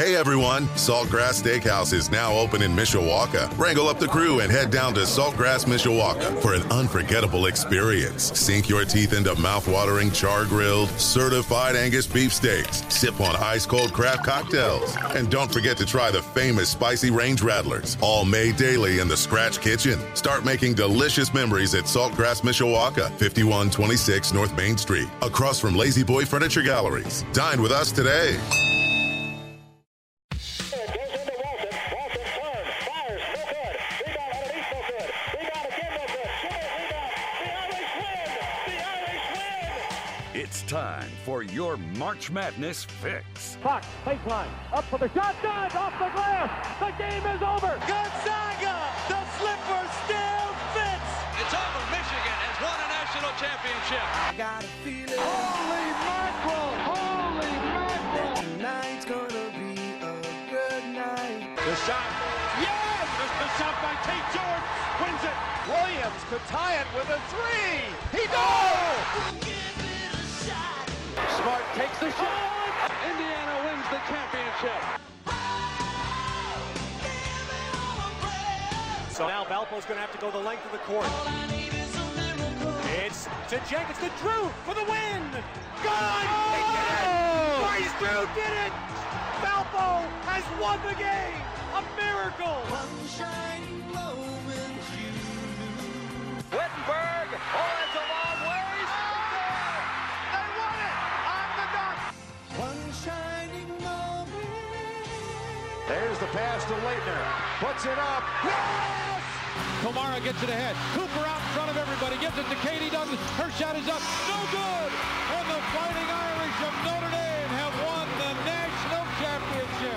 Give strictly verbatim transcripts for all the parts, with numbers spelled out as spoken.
Hey everyone, Saltgrass Steakhouse is now open in Mishawaka. Wrangle up the crew and head down to Saltgrass Mishawaka for an unforgettable experience. Sink your teeth into mouth-watering char-grilled, certified Angus beef steaks. Sip on ice-cold craft cocktails. And don't forget to try the famous spicy range rattlers, all made daily in the Scratch Kitchen. Start making delicious memories at Saltgrass Mishawaka, fifty-one twenty-six North Main Street, across from Lazy Boy Furniture Galleries. Dine with us today. It's time for your March Madness fix. Fox, baseline, up for the shot, done, off the glass, the game is over. Gonzaga, the slipper still fits. It's over, Michigan has won a national championship. I got a feeling. Holy mackerel, holy mackerel. Tonight's gonna be a good night. The shot, yes! The shot by Tate George wins it. Williams could tie it with a three. He does! Smart takes the shot. Indiana wins the championship. So now Valpo's going to have to go the length of the court. It's to Jenkins, to Drew for the win. Gone! He did it! Bryce Drew did it! Valpo has won the game! A miracle! One shining moment you knew. Wittenberg, oh, that's a long ways. They won it on the dunk. One shining moment. There's the pass to Leitner. Puts it up. Yes! Kamara gets it ahead. Cooper out in front of everybody. Gives it to Katie Douglas. Her shot is up. No good. And the Fighting Irish of Notre Dame have won the national championship.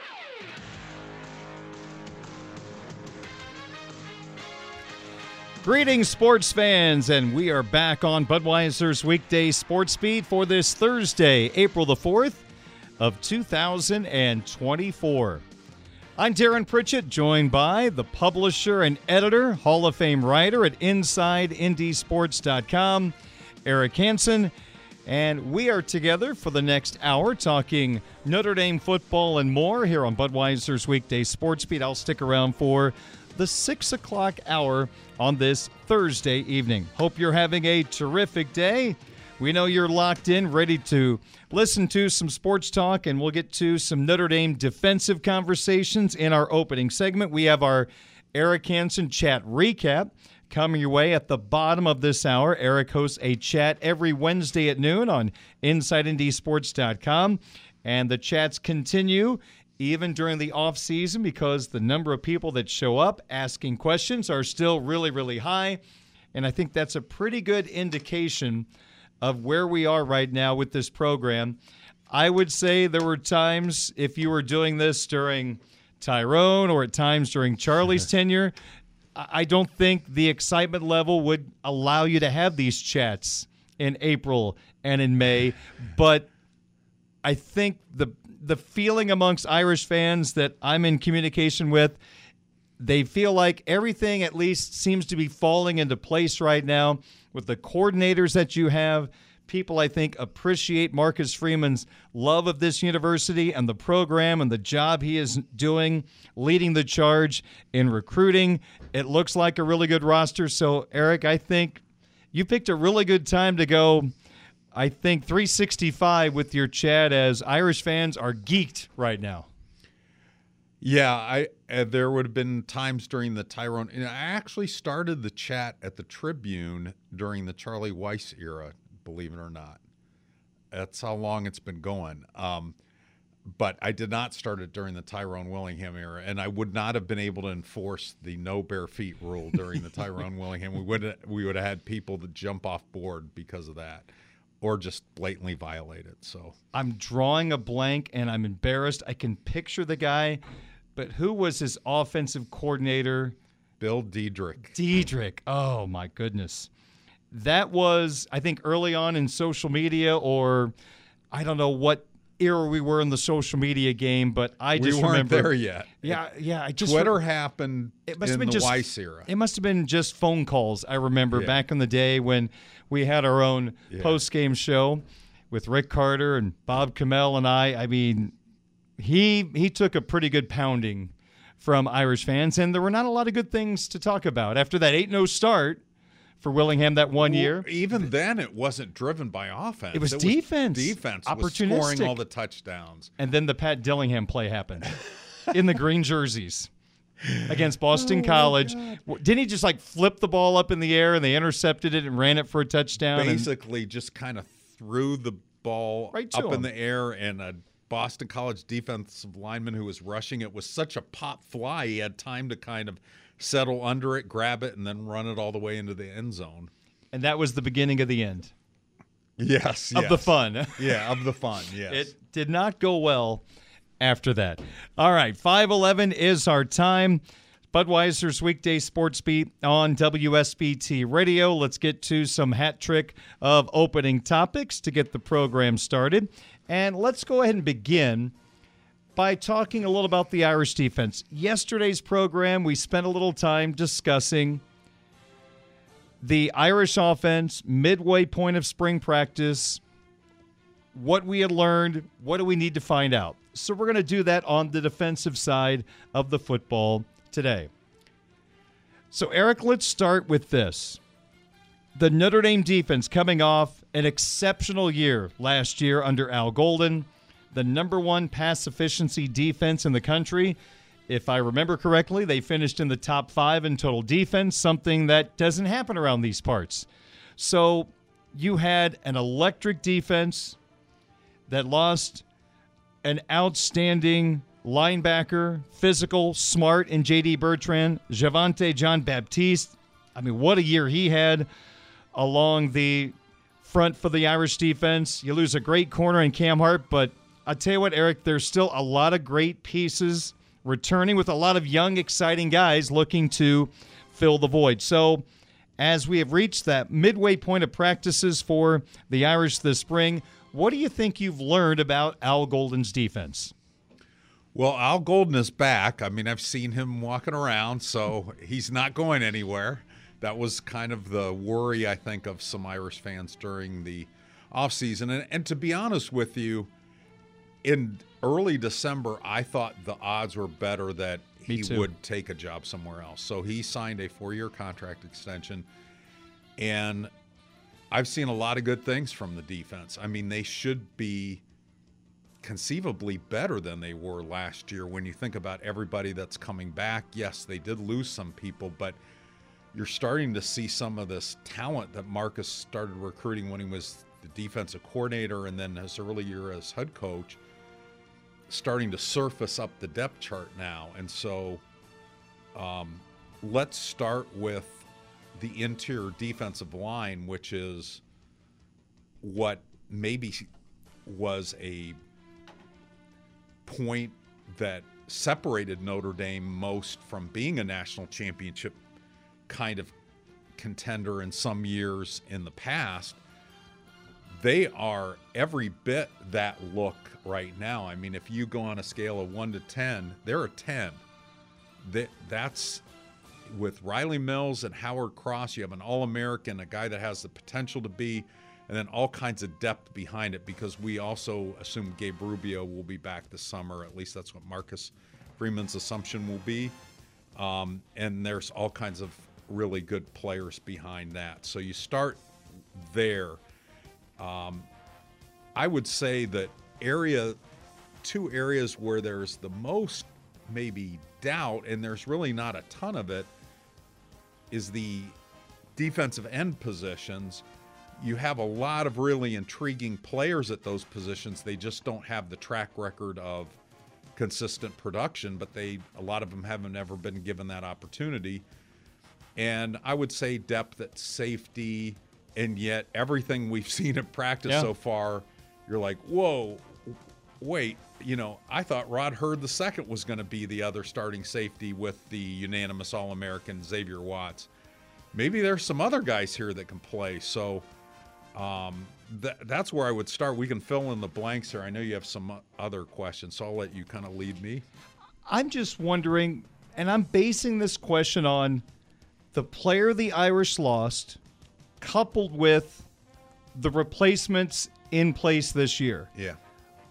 Greetings, sports fans, and we are back on Budweiser's Weekday Sports Beat for this Thursday, April the fourth of two thousand twenty-four. I'm Darren Pritchett, joined by the publisher and editor, Hall of Fame writer at Inside Indy Sports dot com, Eric Hansen, and we are together for the next hour talking Notre Dame football and more here on Budweiser's Weekday Sports Beat. I'll stick around for the six o'clock hour on this Thursday evening. Hope you're having a terrific day. We know you're locked in, ready to listen to some sports talk, and we'll get to some Notre Dame defensive conversations in our opening segment. We have our Eric Hansen chat recap coming your way at the bottom of this hour. Eric hosts a chat every Wednesday at noon on Inside Indy Sports dot com, and the chats continue even during the off season because the number of people that show up asking questions are still really, really high. And I think that's a pretty good indication of where we are right now with this program. I would say there were times, if you were doing this during Tyrone or at times during Charlie's tenure, I don't think the excitement level would allow you to have these chats in April and in May. But I think the the feeling amongst Irish fans that I'm in communication with, they feel like everything at least seems to be falling into place right now with the coordinators that you have. People, I think, appreciate Marcus Freeman's love of this university and the program and the job he is doing, leading the charge in recruiting. It looks like a really good roster. So, Eric, I think you picked a really good time to go, I think, three sixty-five with your chat, as Irish fans are geeked right now. Yeah, I uh, there would have been times during the Tyrone, and I actually started the chat at the Tribune during the Charlie Weiss era, believe it or not. That's how long it's been going. Um, but I did not start it during the Tyrone Willingham era, and I would not have been able to enforce the no bare feet rule during the Tyrone Willingham. We would we would have had people that jump off board because of that, or just blatantly violate it. So I'm drawing a blank, and I'm embarrassed. I can picture the guy. But who was his offensive coordinator? Bill Diedrich. Diedrich. Oh, my goodness. That was, I think, early on in social media, or I don't know what era we were in the social media game, but I just we weren't remember. there yet. Yeah, yeah. I just Twitter re- happened it must in have been the just, Weiss era. It must have been just phone calls, I remember, yeah. back in the day when we had our own yeah. post-game show with Rick Carter and Bob Kamel and I. I mean, he he took a pretty good pounding from Irish fans, and there were not a lot of good things to talk about after that eight oh start for Willingham that one well, year. Even then, it wasn't driven by offense. It was it defense. Was defense opportunistic. was scoring all the touchdowns. And then the Pat Dillingham play happened in the green jerseys against Boston oh College. Didn't he just like flip the ball up in the air and they intercepted it and ran it for a touchdown? Basically, and, just kind of threw the ball right up him. in the air, and a Boston College defensive lineman who was rushing it was such a pop fly. He had time to kind of settle under it, grab it, and then run it all the way into the end zone. And that was the beginning of the end. Yes, Of yes. the fun. Yeah, of the fun, yes. It did not go well after that. All right, five eleven is our time. Budweiser's Weekday Sports Beat on W S B T Radio. Let's get to some hat trick of opening topics to get the program started. And let's go ahead and begin by talking a little about the Irish defense. Yesterday's program, we spent a little time discussing the Irish offense, midway point of spring practice, what we had learned, what do we need to find out. So we're going to do that on the defensive side of the football today. So, Eric, let's start with this. The Notre Dame defense coming off an exceptional year last year under Al Golden, the number one pass efficiency defense in the country. If I remember correctly, they finished in the top five in total defense, something that doesn't happen around these parts. So you had an electric defense that lost an outstanding linebacker, physical, smart, in J D Bertrand, Javante Jean-Baptiste. I mean, what a year he had along the front for the Irish defense. You lose a great corner in Cam Hart, but I'll tell you what, Eric, there's still a lot of great pieces returning with a lot of young, exciting guys looking to fill the void. So as we have reached that midway point of practices for the Irish this spring, what do you think you've learned about Al Golden's defense? Well, Al Golden is back. I mean, I've seen him walking around, so he's not going anywhere. That was kind of the worry, I think, of some Irish fans during the offseason. And, and to be honest with you, in early December, I thought the odds were better that he would take a job somewhere else. So he signed a four-year contract extension, and I've seen a lot of good things from the defense. I mean, they should be conceivably better than they were last year when you think about everybody that's coming back. Yes, they did lose some people, but you're starting to see some of this talent that Marcus started recruiting when he was the defensive coordinator and then his early year as head coach starting to surface up the depth chart now. And so um, let's start with the interior defensive line, which is what maybe was a point that separated Notre Dame most from being a national championship kind of contender in some years in the past. They are every bit that look right now. I mean, if you go on a scale of one to ten, they're a ten. That, that's with Riley Mills and Howard Cross. You have an All-American, a guy that has the potential to be, and then all kinds of depth behind it, because we also assume Gabe Rubio will be back this summer. At least that's what Marcus Freeman's assumption will be. Um, and there's all kinds of really good players behind that. So you start there. Um, I would say that area, two areas where there's the most maybe doubt, and there's really not a ton of it, is the defensive end positions. You have a lot of really intriguing players at those positions. They just don't have the track record of consistent production, but they a lot of them haven't ever been given that opportunity. And I would say depth at safety, and yet everything we've seen in practice yeah. so far, you're like, whoa, wait, you know, I thought Rod Hurd the second was going to be the other starting safety with the unanimous All-American Xavier Watts. Maybe there's some other guys here that can play. So um, th- that's where I would start. We can fill in the blanks here. I know you have some other questions, so I'll let you kind of lead me. I'm just wondering, and I'm basing this question on the player the Irish lost coupled with the replacements in place this year. Yeah.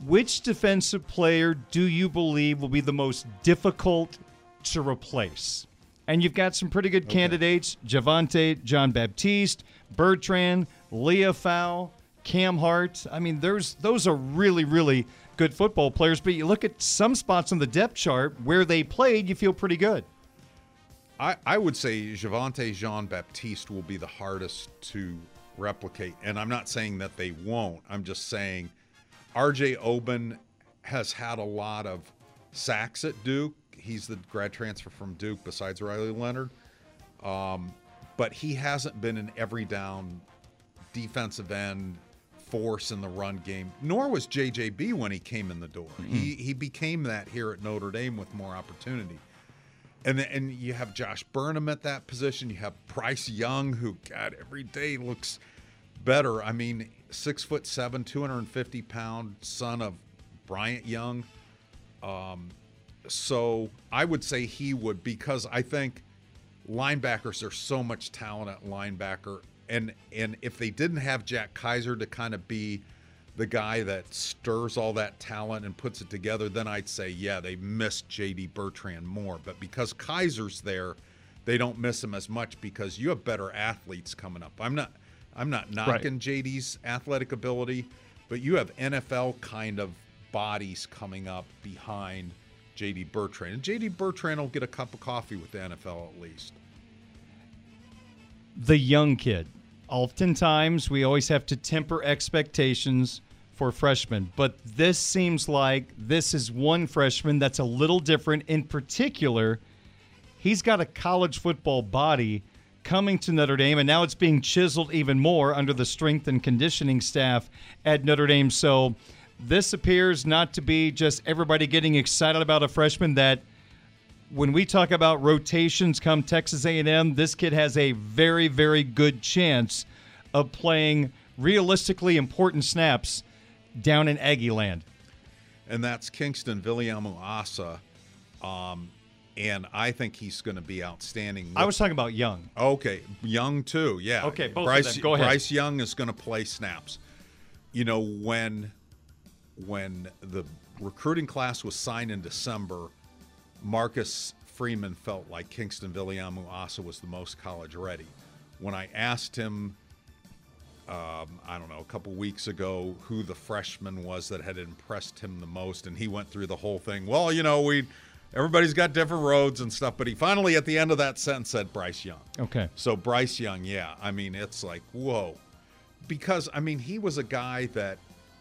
which defensive player do you believe will be the most difficult to replace? And you've got some pretty good okay. candidates: Javonte, John Baptiste, Bertrand, Leofau, Cam Hart. I mean, there's those are really, really good football players, but you look at some spots on the depth chart where they played, you feel pretty good. I, I would say Javonte Jean Baptiste will be the hardest to replicate, and I'm not saying that they won't. I'm just saying R J Oben has had a lot of sacks at Duke. He's the grad transfer from Duke besides Riley Leonard. Um, but he hasn't been an every down defensive end force in the run game, nor was J J B when he came in the door. Mm-hmm. He he became that here at Notre Dame with more opportunity. And then, and you have Josh Burnham at that position. You have Bryce Young, who, God, every day looks better. I mean, six foot seven, two hundred fifty pound son of Bryant Young. Um, so I would say he would, because I think linebackers, there's so much talent at linebacker. And and if they didn't have Jack Kaiser to kind of be the guy that stirs all that talent and puts it together, then I'd say, yeah, they missed J D Bertrand more. But because Kaiser's there, they don't miss him as much because you have better athletes coming up. I'm not I'm not knocking right. J D's athletic ability, but you have N F L kind of bodies coming up behind J D Bertrand. And J D Bertrand will get a cup of coffee with the N F L at least. The young kid. Oftentimes, we always have to temper expectations for freshmen, but this seems like this is one freshman that's a little different. In particular, he's got a college football body coming to Notre Dame, and now it's being chiseled even more under the strength and conditioning staff at Notre Dame. So this appears not to be just everybody getting excited about a freshman that when we talk about rotations come Texas A and M, this kid has a very, very good chance of playing realistically important snaps down in Aggie land. And that's Kingston Viliamu-Asa, um, and I think he's going to be outstanding. I was talking about Young. Okay, Young too, yeah. Okay, both Bryce, of them. Go ahead. Bryce Young is going to play snaps. You know, when when the recruiting class was signed in December, Marcus Freeman felt like Kingston Viliamu-Asa was the most college ready. When I asked him, um, I don't know, a couple weeks ago, who the freshman was that had impressed him the most, and he went through the whole thing. Well, you know, we everybody's got different roads and stuff, but he finally at the end of that sentence said Bryce Young. Okay. So Bryce Young, yeah. I mean, it's like, whoa. Because, I mean, he was a guy that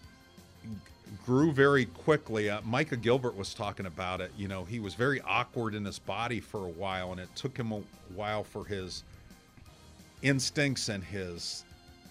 grew very quickly. Uh, Micah Gilbert was talking about it. You know, he was very awkward in his body for a while, and it took him a while for his instincts and his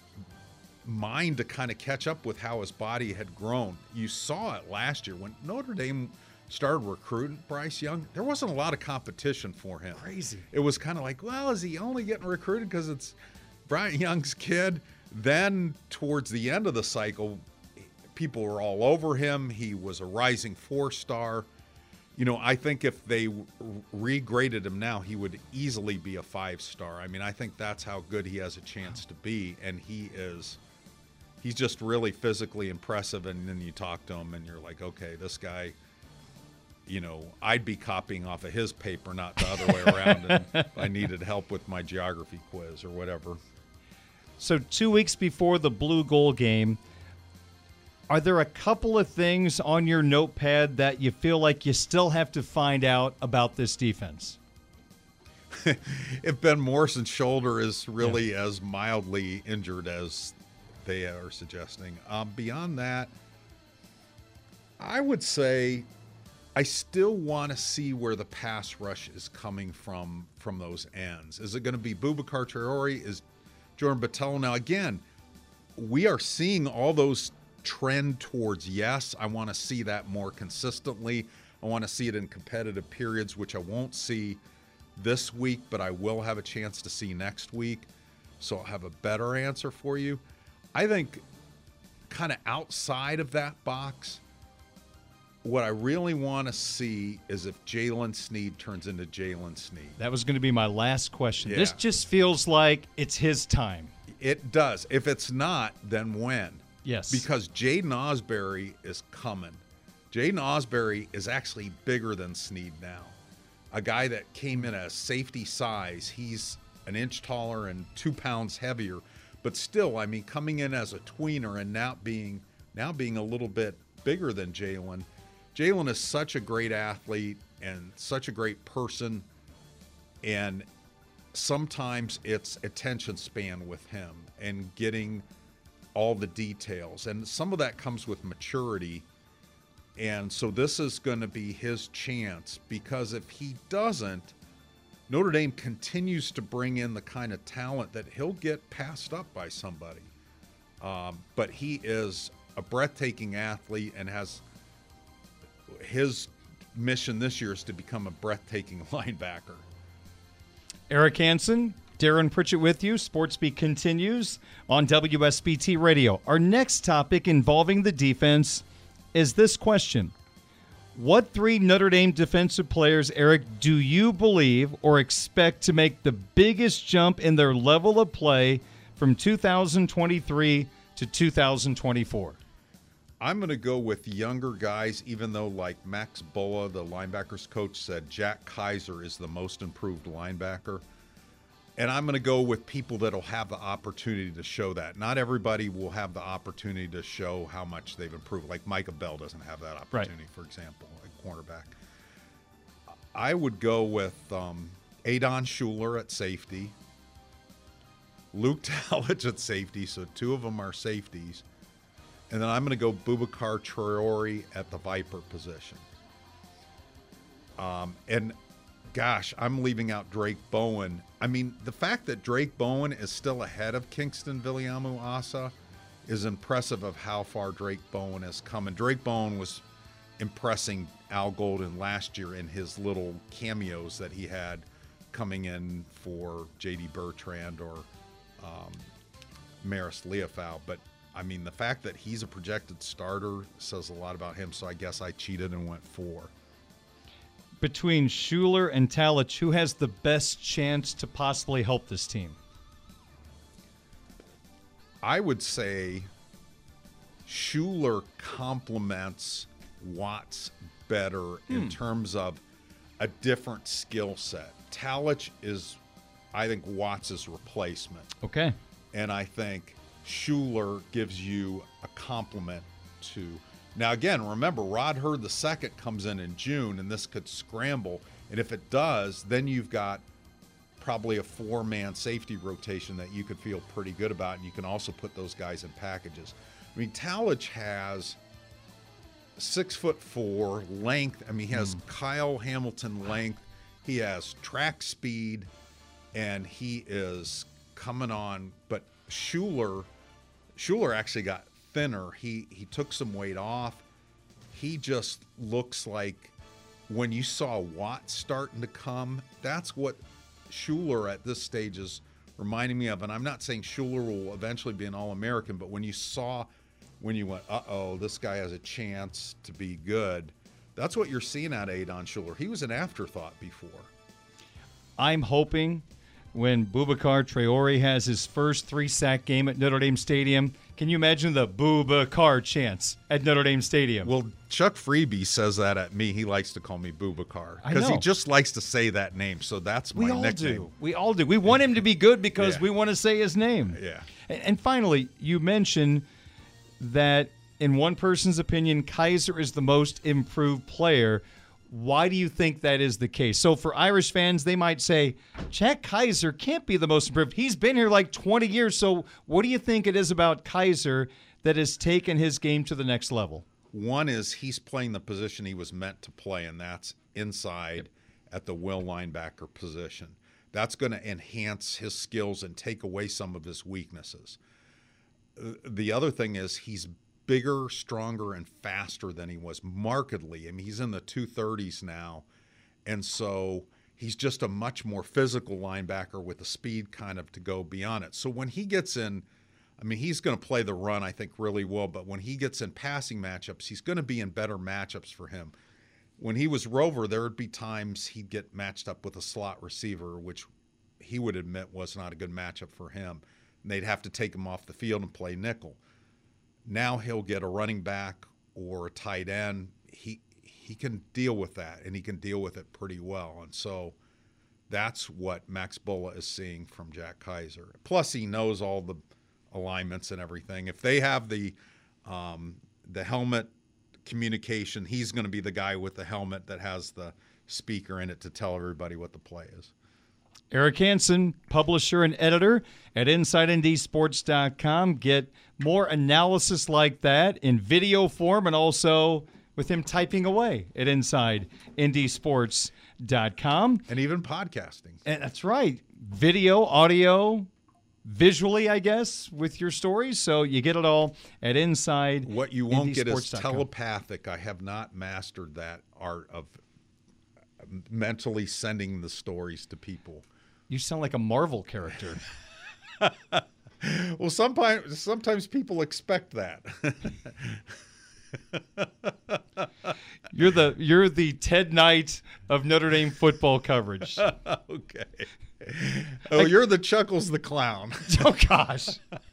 mind to kind of catch up with how his body had grown. You saw it last year when Notre Dame started recruiting Bryce Young. There wasn't a lot of competition for him. Crazy. It was kind of like, well, is he only getting recruited because it's Bryant Young's kid? Then towards the end of the cycle, people were all over him. He was a rising four-star. You know, I think if they regraded him now, he would easily be a five-star. I mean, I think that's how good he has a chance to be, and he is – he's just really physically impressive, and then you talk to him, and you're like, okay, this guy, you know, I'd be copying off of his paper, not the other way around, and if I needed help with my geography quiz or whatever. So two weeks before the Blue Gold game, are there a couple of things on your notepad that you feel like you still have to find out about this defense? If Ben Morrison's shoulder is really yeah. as mildly injured as they are suggesting. Um, beyond that, I would say I still want to see where the pass rush is coming from from those ends. Is it going to be Boubacar Traore? Is Jordan Botelho? Now, again, we are seeing all those trend towards yes. I want to see that more consistently. I want to see it in competitive periods, which I won't see this week, but I will have a chance to see next week. So I'll have a better answer for you. I think kind of outside of that box, what I really want to see is if Jalen Sneed turns into Jalen Sneed. That was going to be my last question. Yeah. This just feels like it's his time. It does. If it's not, then when? Yes. Because Jaden Osbury is coming. Jaden Osbury is actually bigger than Snead now. A guy that came in a safety size. He's an inch taller and two pounds heavier. But still, I mean, coming in as a tweener and now being now being a little bit bigger than Jalen. Jalen is such a great athlete and such a great person. And sometimes it's attention span with him and getting all the details. And some of that comes with maturity. And so this is going to be his chance, because if he doesn't, Notre Dame continues to bring in the kind of talent that he'll get passed up by somebody. Um, but he is a breathtaking athlete and has his mission this year is to become a breathtaking linebacker. Eric Hansen, Darren Pritchett with you. Sportsbeat continues on W S B T Radio. Our next topic involving the defense is this question. What three Notre Dame defensive players, Eric, do you believe or expect to make the biggest jump in their level of play from two thousand twenty-three to two thousand twenty-four? I'm going to go with younger guys, even though, like Max Boa, the linebackers coach, said Jack Kaiser is the most improved linebacker. And I'm going to go with people that will have the opportunity to show that. Not everybody will have the opportunity to show how much they've improved. Like Micah Bell doesn't have that opportunity, right, for example, like cornerback. I would go with um, Adon Schuler at safety, Luke Talich at safety, so two of them are safeties. And then I'm going to go Boubacar Traore at the Viper position. Um, and, gosh, I'm leaving out Drake Bowen. I mean, the fact that Drake Bowen is still ahead of Kingston Viliamu-Asa is impressive of how far Drake Bowen has come. And Drake Bowen was impressing Al Golden last year in his little cameos that he had coming in for J D Bertrand or um, Maris Leofau. But I mean, the fact that he's a projected starter says a lot about him, so I guess I cheated and went four. Between Schuler and Talich, who has the best chance to possibly help this team? I would say Schuler complements Watts better hmm. in terms of a different skill set. Talich is, I think, Watts' replacement. Okay. And I think Schuler gives you a complement to. Now, again, remember, Rod Hurd the second comes in in June, and this could scramble. And if it does, then you've got probably a four-man safety rotation that you could feel pretty good about, and you can also put those guys in packages. I mean, Talich has six foot four length. I mean, he has mm. Kyle Hamilton length. He has track speed, and he is coming on. But Schuler, Schuler actually got thinner. He he took some weight off. He just looks like when you saw Watt starting to come, that's what Schuler at this stage is reminding me of. And I'm not saying Schuler will eventually be an All-American, but when you saw, when you went, uh-oh, this guy has a chance to be good, that's what you're seeing out of Adon Schuler. He was an afterthought before. I'm hoping when Boubacar Traore has his first three-sack game at Notre Dame Stadium, can you imagine the Boubacar chants at Notre Dame Stadium? Well, Chuck Freebie says that at me. He likes to call me Boubacar because he just likes to say that name. So that's my we all nickname. Do. We all do. We want him to be good because yeah. we want to say his name. Yeah. And, and finally, you mentioned that in one person's opinion, Kaiser is the most improved player. Why do you think that is the case? So for Irish fans, they might say, Jack Kaiser can't be the most improved. He's been here like twenty years. So what do you think it is about Kaiser that has taken his game to the next level? One is he's playing the position he was meant to play, and that's inside at the will linebacker position. That's going to enhance his skills and take away some of his weaknesses. The other thing is he's bigger, stronger, and faster than he was markedly. I mean, he's in the two thirties now, and so he's just a much more physical linebacker with the speed kind of to go beyond it. So when he gets in, I mean, he's going to play the run, I think, really well, but when he gets in passing matchups, he's going to be in better matchups for him. When he was Rover, there would be times he'd get matched up with a slot receiver, which he would admit was not a good matchup for him. And they'd have to take him off the field and play nickel. Now he'll get a running back or a tight end. He he can deal with that, and he can deal with it pretty well. And so that's what Max Bulla is seeing from Jack Kaiser. Plus, he knows all the alignments and everything. If they have the um, the helmet communication, he's going to be the guy with the helmet that has the speaker in it to tell everybody what the play is. Eric Hansen, publisher and editor at Inside N D Sports dot com. Get more analysis like that in video form and also with him typing away at Inside N D Sports dot com. And even podcasting. And that's right. Video, audio, visually, I guess, with your stories. So you get it all at Inside. What you won't get is telepathic. I have not mastered that art of mentally sending the stories to people. You sound like a Marvel character. Well, sometimes sometimes people expect that. You're the you're the Ted Knight of Notre Dame football coverage. Okay. Oh, I, you're the Chuckles the Clown. Oh gosh.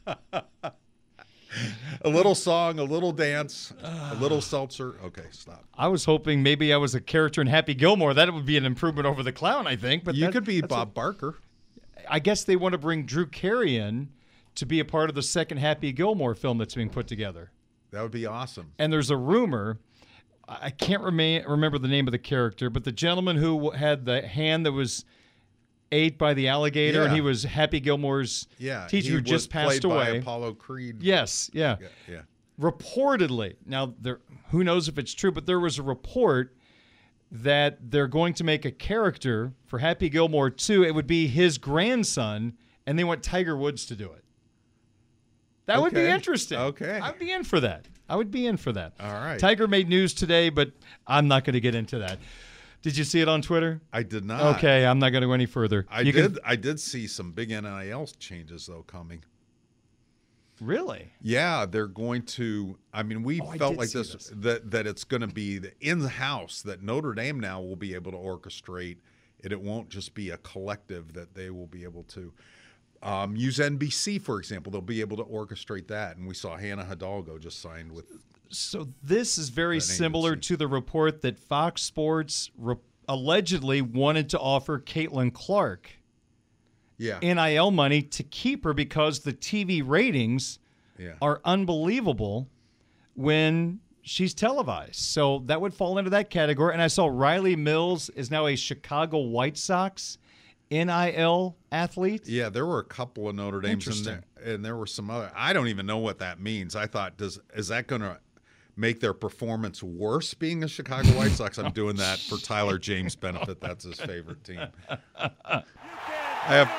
A little song, a little dance, a little seltzer. Okay, stop. I was hoping maybe I was a character in Happy Gilmore. That would be an improvement over the clown, I think. But you that, could be Bob a, Barker. I guess they want to bring Drew Carey in to be a part of the second Happy Gilmore film that's being put together. That would be awesome. And there's a rumor, I can't rema- remember the name of the character, but the gentleman who had the hand that was ate by the alligator, yeah. and he was Happy Gilmore's yeah, teacher who just passed played away. By Apollo Creed. Yes, yeah. yeah. Yeah. Reportedly, now there, who knows if it's true, but there was a report that they're going to make a character for Happy Gilmore two. It would be his grandson, and they want Tiger Woods to do it. That okay. would be interesting. Okay. I'd be in for that. I would be in for that. All right. Tiger made news today, but I'm not going to get into that. Did you see it on Twitter? I did not. Okay, I'm not going to go any further. I you did. Can... I did see some big N I L changes though coming. Really? Yeah, they're going to. I mean, we oh, felt like this, this that that it's going to be in the house that Notre Dame now will be able to orchestrate it. It won't just be a collective that they will be able to um, use. N B C, for example, they'll be able to orchestrate that. And we saw Hannah Hidalgo just signed with. So this is very similar to the report that Fox Sports re- allegedly wanted to offer Caitlin Clark yeah. N I L money to keep her because the T V ratings yeah. are unbelievable when she's televised. So that would fall into that category. And I saw Riley Mills is now a Chicago White Sox N I L athlete. Yeah, there were a couple of Notre Dames in there, and there were some other. I don't even know what that means. I thought, does is that going to make their performance worse being a Chicago White Sox? I'm doing that for Tyler James' benefit. That's his favorite team. I have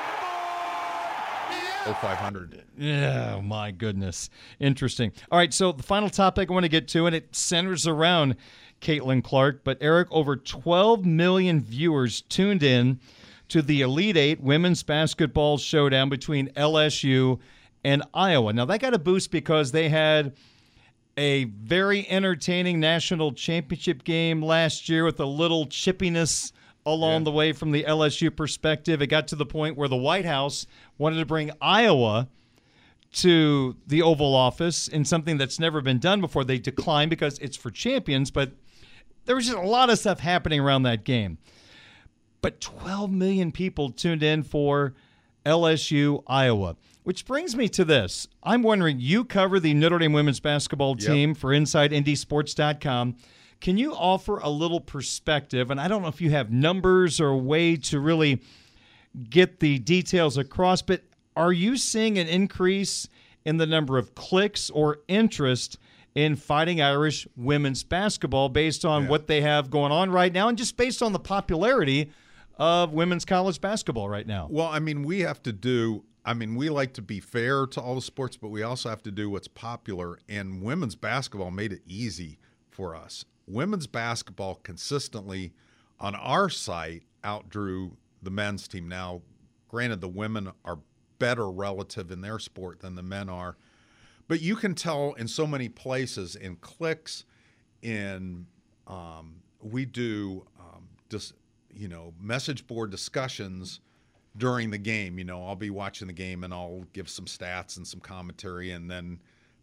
oh five hundred. Yeah, oh my goodness. Interesting. All right, so the final topic I want to get to, and it centers around Caitlin Clark, but Eric, over twelve million viewers tuned in to the Elite Eight women's basketball showdown between L S U and Iowa. Now, that got a boost because they had a very entertaining national championship game last year with a little chippiness along yeah. the way from the L S U perspective. It got to the point where the White House wanted to bring Iowa to the Oval Office in something that's never been done before. They declined because it's for champions, but there was just a lot of stuff happening around that game. But twelve million people tuned in for L S U Iowa, which brings me to this. I'm wondering, you cover the Notre Dame women's basketball team yep. for Inside N D Sports dot com. Can you offer a little perspective? And I don't know if you have numbers or a way to really get the details across, but are you seeing an increase in the number of clicks or interest in Fighting Irish women's basketball based on yeah. what they have going on right now and just based on the popularity of women's college basketball right now? Well, I mean, we have to do – I mean, we like to be fair to all the sports, but we also have to do what's popular, and women's basketball made it easy for us. Women's basketball consistently on our site outdrew the men's team. Now, granted, the women are better relative in their sport than the men are, but you can tell in so many places, in clicks, in um, we do um, dis, you know, message board discussions during the game. You know, I'll be watching the game and I'll give some stats and some commentary, and then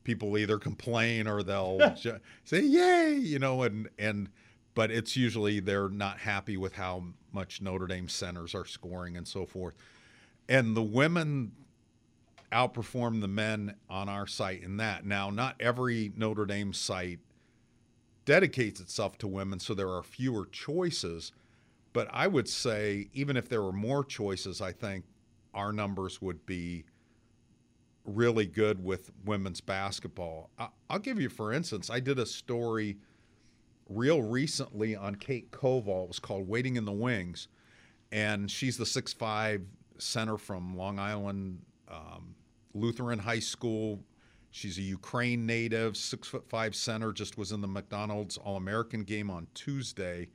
people either complain or they'll ju- say, yay, you know, and, and but it's usually they're not happy with how much Notre Dame centers are scoring and so forth. And the women outperform the men on our site in that. Now, not every Notre Dame site dedicates itself to women, so there are fewer choices. But I would say even if there were more choices, I think our numbers would be really good with women's basketball. I'll give you, for instance, I did a story real recently on Kate Koval. It was called Waiting in the Wings, and she's the six five center from Long Island um, Lutheran High School. She's a Ukraine native, six foot five center, just was in the McDonald's All-American game on Tuesday.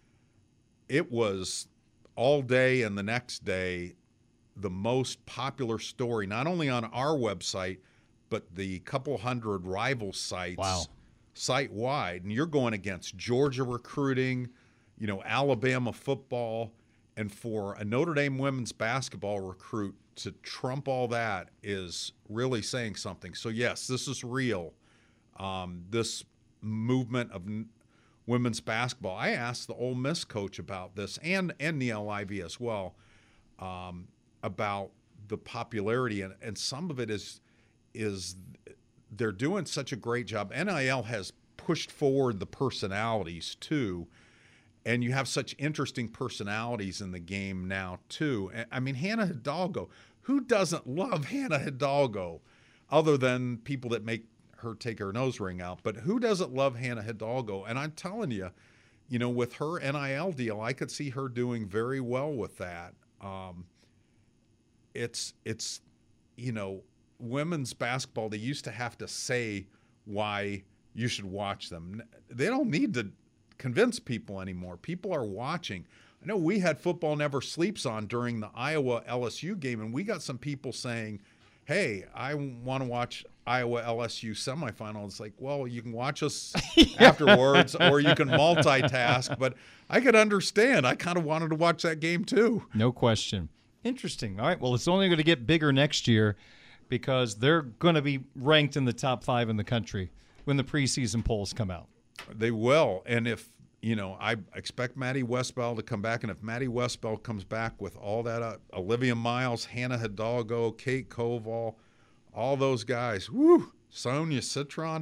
It was all day and the next day the most popular story, not only on our website, but the couple hundred rival sites wow. site-wide. And you're going against Georgia recruiting, you know, Alabama football. And for a Notre Dame women's basketball recruit to trump all that is really saying something. So, yes, this is real, um, this movement of n- women's basketball. I asked the Ole Miss coach about this, and, and Neil Ivey as well, um, about the popularity. And, and some of it is is they're doing such a great job. N I L has pushed forward the personalities, too. And you have such interesting personalities in the game now, too. I mean, Hannah Hidalgo, who doesn't love Hannah Hidalgo other than people that make her take her nose ring out? But who doesn't love Hannah Hidalgo? And I'm telling you, you know, with her N I L deal, I could see her doing very well with that. Um, it's, it's, you know, women's basketball, they used to have to say why you should watch them. They don't need to convince people anymore. People are watching. I know we had Football Never Sleeps on during the Iowa L S U game, and we got some people saying, hey, I want to watch Iowa L S U semifinal. It's like, well, you can watch us afterwards or you can multitask, but I could understand. I kind of wanted to watch that game too. No question. Interesting. All right, well, it's only going to get bigger next year because they're going to be ranked in the top five in the country when the preseason polls come out. They will. And if, you know, I expect Maddie Westbell to come back. And if Maddie Westbell comes back with all that, uh, Olivia Miles, Hannah Hidalgo, Kate Koval, all those guys, woo, Sonia Citron,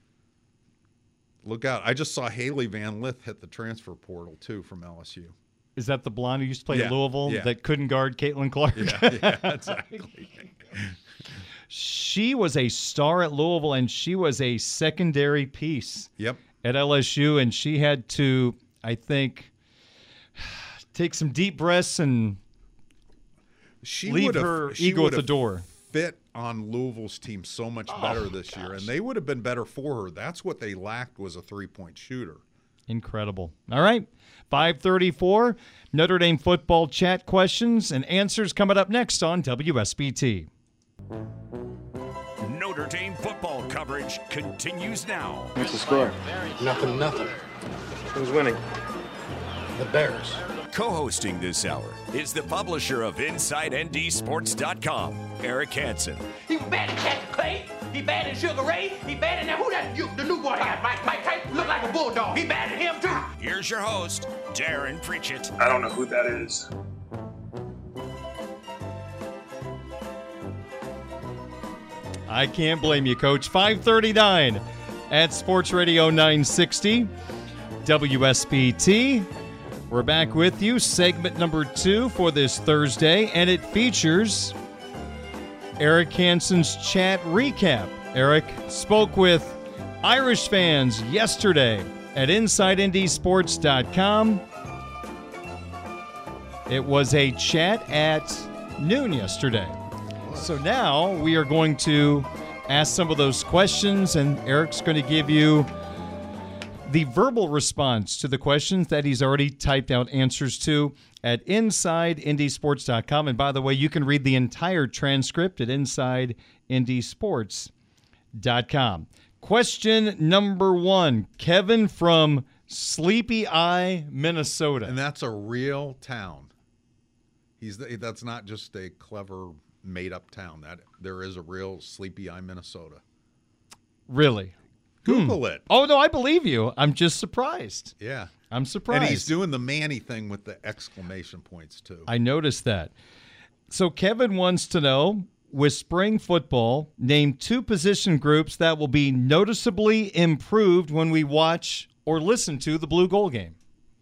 look out. I just saw Haley Van Lith hit the transfer portal, too, from L S U. Is that the blonde who used to play yeah, at Louisville yeah. that couldn't guard Caitlin Clark? Yeah, yeah, exactly. She was a star at Louisville, and she was a secondary piece. Yep. At L S U, and she had to, I think, take some deep breaths and she leave her ego at the door. Fit on Louisville's team so much better oh, this gosh. year, and they would have been better for her. That's what they lacked, was a three-point shooter. Incredible. All right, five thirty-four, Notre Dame football chat questions and answers coming up next on W S B T. Notre Dame football coverage continues now. What's the score? Nothing, nothing. Who's winning? The Bears. Co-hosting this hour is the publisher of Inside N D Sports dot com, Eric Hansen. He was bad in Captain Clay. He bad in Sugar Ray. He bad in that. Who that? You, the new boy got Mike. Mike Tyson look like a bulldog. He bad in him too. Here's your host, Darren Pritchett. I don't know who that is. I can't blame you, Coach. five thirty-nine at Sports Radio nine sixty, W S B T. We're back with you, segment number two for this Thursday, and it features Eric Hansen's chat recap. Eric spoke with Irish fans yesterday at Inside N D Sports dot com. It was a chat at noon yesterday. So now we are going to ask some of those questions, and Eric's going to give you the verbal response to the questions that he's already typed out answers to at Inside N D Sports dot com. And by the way, you can read the entire transcript at Inside N D Sports dot com. Question number one, Kevin from Sleepy Eye, Minnesota. And that's a real town. He's that's not just a clever made-up town. That there is a real Sleepy Eye, Minnesota. Really? Google hmm. it. Oh, no, I believe you. I'm just surprised. Yeah. I'm surprised. And he's doing the Manny thing with the exclamation points, too. I noticed that. So Kevin wants to know, with spring football, name two position groups that will be noticeably improved when we watch or listen to the Blue Gold game.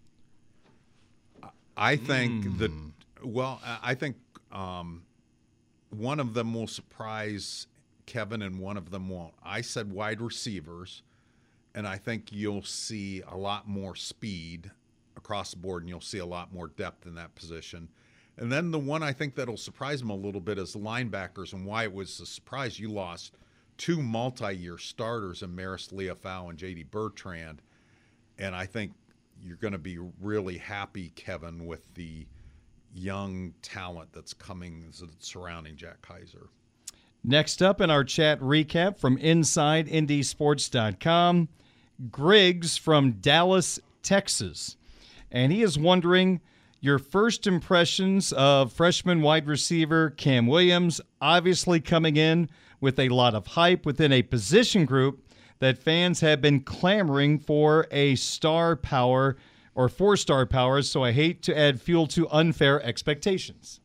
I think mm. that, well, I think um, one of them will surprise Kevin and one of them won't. I said wide receivers, and I think you'll see a lot more speed across the board, and you'll see a lot more depth in that position. And then the one I think that'll surprise him a little bit is the linebackers, and why it was a surprise. You lost two multi-year starters in Maris Leofau and J D Bertrand, and I think you're going to be really happy, Kevin, with the young talent that's coming surrounding Jack Kaiser. Next up in our chat recap from Inside Indy Sports dot com, Griggs from Dallas, Texas. And he is wondering your first impressions of freshman wide receiver Cam Williams, obviously coming in with a lot of hype within a position group that fans have been clamoring for a star power or four-star power, so I hate to add fuel to unfair expectations.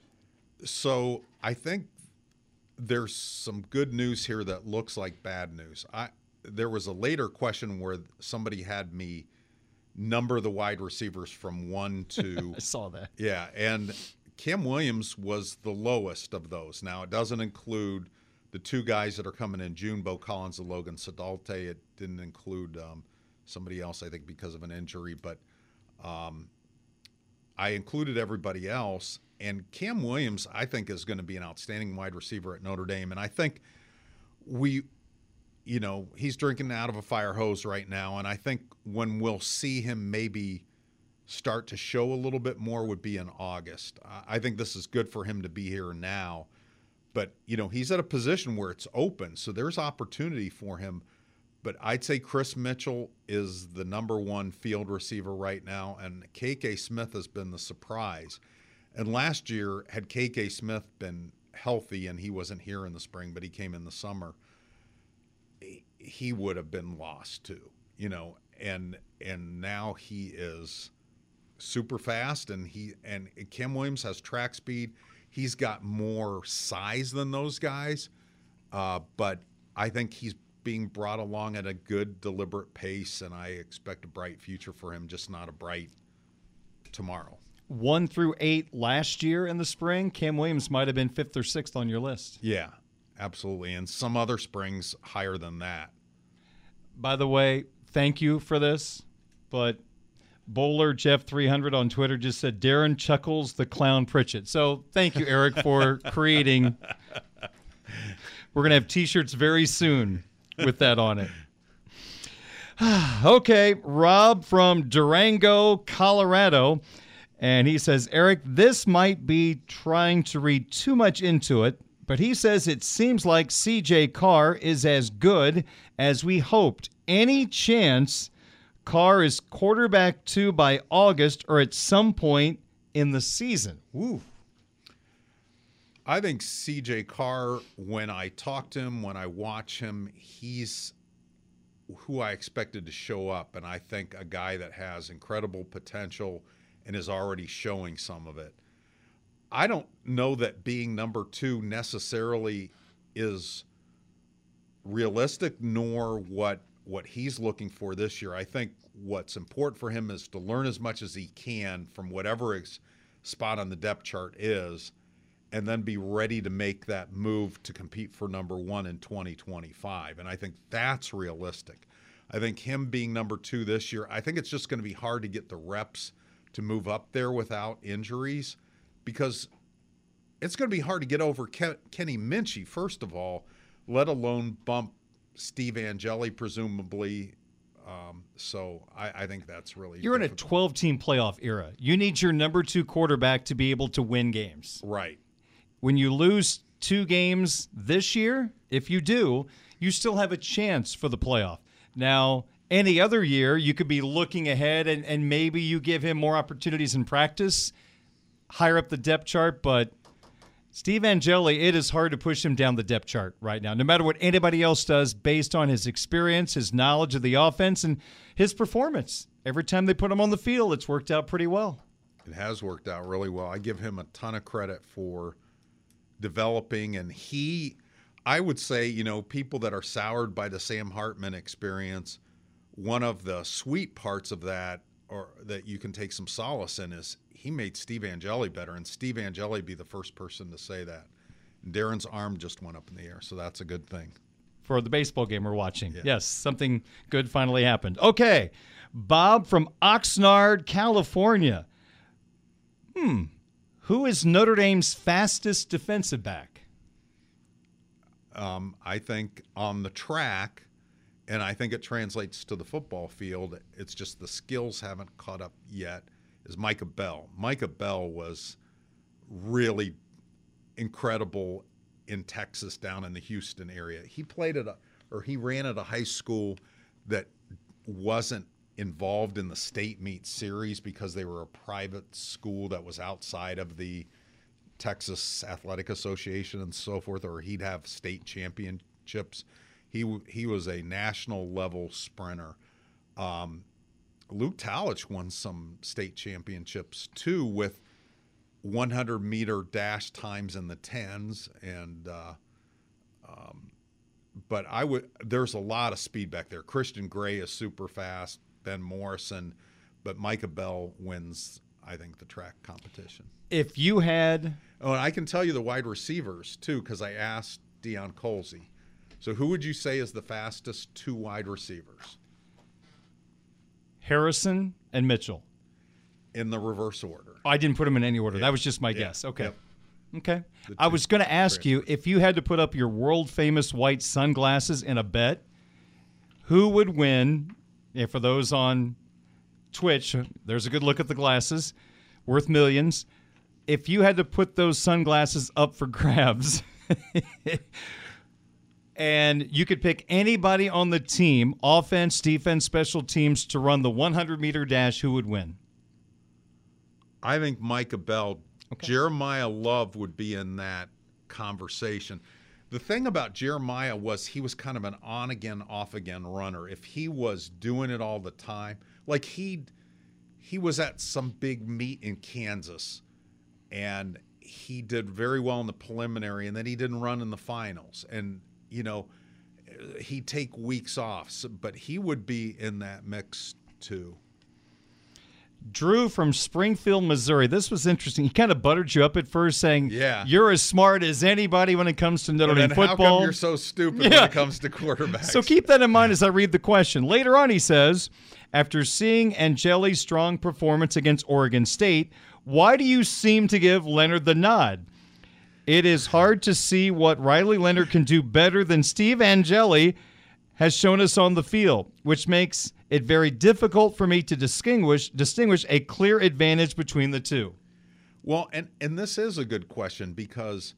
So I think there's some good news here that looks like bad news. I there was a later question where somebody had me number the wide receivers from one to I saw that. Yeah, and Cam Williams was the lowest of those. Now, it doesn't include the two guys that are coming in June, Bo Collins and Logan Sedalte. It didn't include um, somebody else, I think, because of an injury. But um, I included everybody else. And Cam Williams, I think, is going to be an outstanding wide receiver at Notre Dame. And I think we, you know, he's drinking out of a fire hose right now. And I think when we'll see him maybe start to show a little bit more would be in August. I think this is good for him to be here now. But, you know, he's at a position where it's open, so there's opportunity for him. But I'd say Chris Mitchell is the number one field receiver right now, and K K Smith has been the surprise. And last year, had K K Smith been healthy, and he wasn't here in the spring, but he came in the summer, he would have been lost too, you know. And and now he is super fast, and he and Cam Williams has track speed. He's got more size than those guys, uh, but I think he's being brought along at a good, deliberate pace, and I expect a bright future for him, just not a bright tomorrow. One through eight last year in the spring, Cam Williams might have been fifth or sixth on your list. Yeah, absolutely, and some other springs higher than that. By the way, thank you for this, but Bowler Jeff three hundred on Twitter just said Darren Chuckles the Clown Pritchett. So thank you, Eric, for creating. We're going to have T-shirts very soon with that on it. Okay, Rob from Durango, Colorado. And he says, Eric, this might be trying to read too much into it, but he says it seems like C J Carr is as good as we hoped. Any chance Carr is quarterback two by August or at some point in the season? Ooh. I think C J Carr, when I talk to him, when I watch him, he's who I expected to show up. And I think a guy that has incredible potential and is already showing some of it. I don't know that being number two necessarily is realistic, nor what what he's looking for this year. I think what's important for him is to learn as much as he can from whatever his spot on the depth chart is, and then be ready to make that move to compete for number one in twenty twenty-five. And I think that's realistic. I think him being number two this year, I think it's just going to be hard to get the reps to move up there without injuries, because it's going to be hard to get over Ken, Kenny Minchey, first of all, let alone bump Steve Angeli, presumably. Um, so I, I think that's really You're difficult. in a twelve-team playoff era. You need your number two quarterback to be able to win games. Right. When you lose two games this year, if you do, you still have a chance for the playoff. Now, any other year, you could be looking ahead, and, and maybe you give him more opportunities in practice, higher up the depth chart, but Steve Angeli, it is hard to push him down the depth chart right now, no matter what anybody else does, based on his experience, his knowledge of the offense, and his performance. Every time they put him on the field, it's worked out pretty well. It has worked out really well. I give him a ton of credit for developing, and he, I would say, you know, people that are soured by the Sam Hartman experience, one of the sweet parts of that, or that you can take some solace in, is he made Steve Angeli better, and Steve Angeli be the first person to say that. And Darren's arm just went up in the air, so that's a good thing. For the baseball game we're watching. Yeah. Yes, something good finally happened. Okay, Bob from Oxnard, California. Hmm, who is Notre Dame's fastest defensive back? Um, I think on the track, and I think it translates to the football field, it's just the skills haven't caught up yet, is Micah Bell. Micah Bell was really incredible in Texas, down in the Houston area. He played at a, or he ran at a high school that wasn't involved in the state meet series because they were a private school that was outside of the Texas Athletic Association and so forth, or he'd have state championships. He he was a national level sprinter. Um, Luke Talich won some state championships too, with one hundred meter dash times in the tens, and uh, um, but I would there's a lot of speed back there. Christian Gray is super fast, Ben Morrison, but Micah Bell wins, I think, the track competition. If you had, oh, and I can tell you the wide receivers too, because I asked Deion Colsey. So who would you say is the fastest two wide receivers? Harrison and Mitchell. In the reverse order. Oh, I didn't put them in any order. Yeah. That was just my Yeah. guess. Okay. Yep. Okay. I was going to ask you, if you had to put up your world-famous white sunglasses in a bet, who would win? And for those on Twitch, there's a good look at the glasses, worth millions. If you had to put those sunglasses up for grabs and you could pick anybody on the team, offense, defense, special teams, to run the hundred meter dash, who would win? I think Micah Bell. Okay. Jeremiah Love would be in that conversation. The thing about Jeremiah was he was kind of an on-again, off-again runner. If he was doing it all the time, like he he was at some big meet in Kansas, and he did very well in the preliminary, and then he didn't run in the finals. And, you know, he'd take weeks off, so, but he would be in that mix too. Drew from Springfield, Missouri. This was interesting. He kind of buttered you up at first, saying, yeah, you're as smart as anybody when it comes to Notre Dame football. How come you're so stupid yeah. when it comes to quarterbacks? So keep that in mind as I read the question. Later on, he says, after seeing Angeli's strong performance against Oregon State, why do you seem to give Leonard the nod? It is hard to see what Riley Leonard can do better than Steve Angeli has shown us on the field, which makes it very difficult for me to distinguish distinguish a clear advantage between the two. Well, and, and this is a good question, because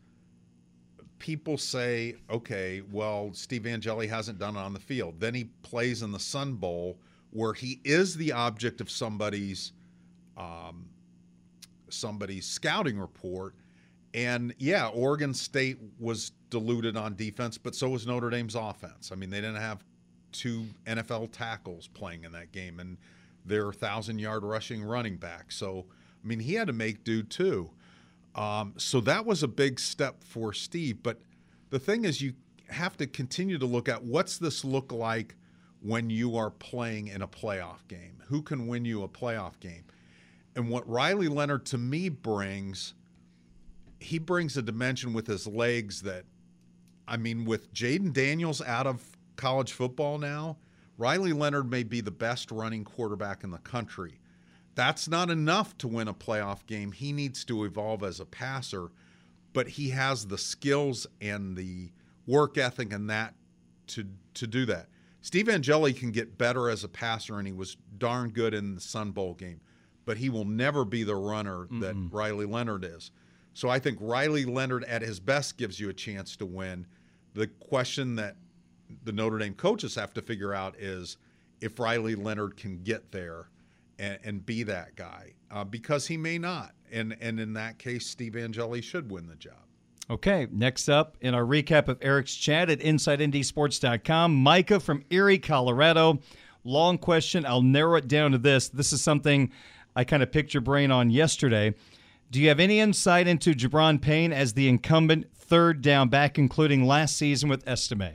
people say, okay, well, Steve Angeli hasn't done it on the field. Then he plays in the Sun Bowl, where he is the object of somebody's um, somebody's scouting report. And, yeah, Oregon State was diluted on defense, but so was Notre Dame's offense. I mean, they didn't have two N F L tackles playing in that game, and their thousand-yard rushing running back. So, I mean, he had to make do too. Um, so that was a big step for Steve. But the thing is, you have to continue to look at what's this look like when you are playing in a playoff game. Who can win you a playoff game? And what Riley Leonard, to me, brings – he brings a dimension with his legs that, I mean, with Jaden Daniels out of college football now, Riley Leonard may be the best running quarterback in the country. That's not enough to win a playoff game. He needs to evolve as a passer, but he has the skills and the work ethic and that to to do that. Steve Angeli can get better as a passer, and he was darn good in the Sun Bowl game, but he will never be the runner that Mm-mm. Riley Leonard is. So I think Riley Leonard at his best gives you a chance to win. The question that the Notre Dame coaches have to figure out is if Riley Leonard can get there and, and be that guy, uh, because he may not. And, and in that case, Steve Angeli should win the job. Okay, next up in our recap of Eric's chat at inside N D sports dot com, Micah from Erie, Colorado. Long question. I'll narrow it down to this. This is something I kind of picked your brain on yesterday. Do you have any insight into Jabron Payne as the incumbent third down back, including last season with Estime?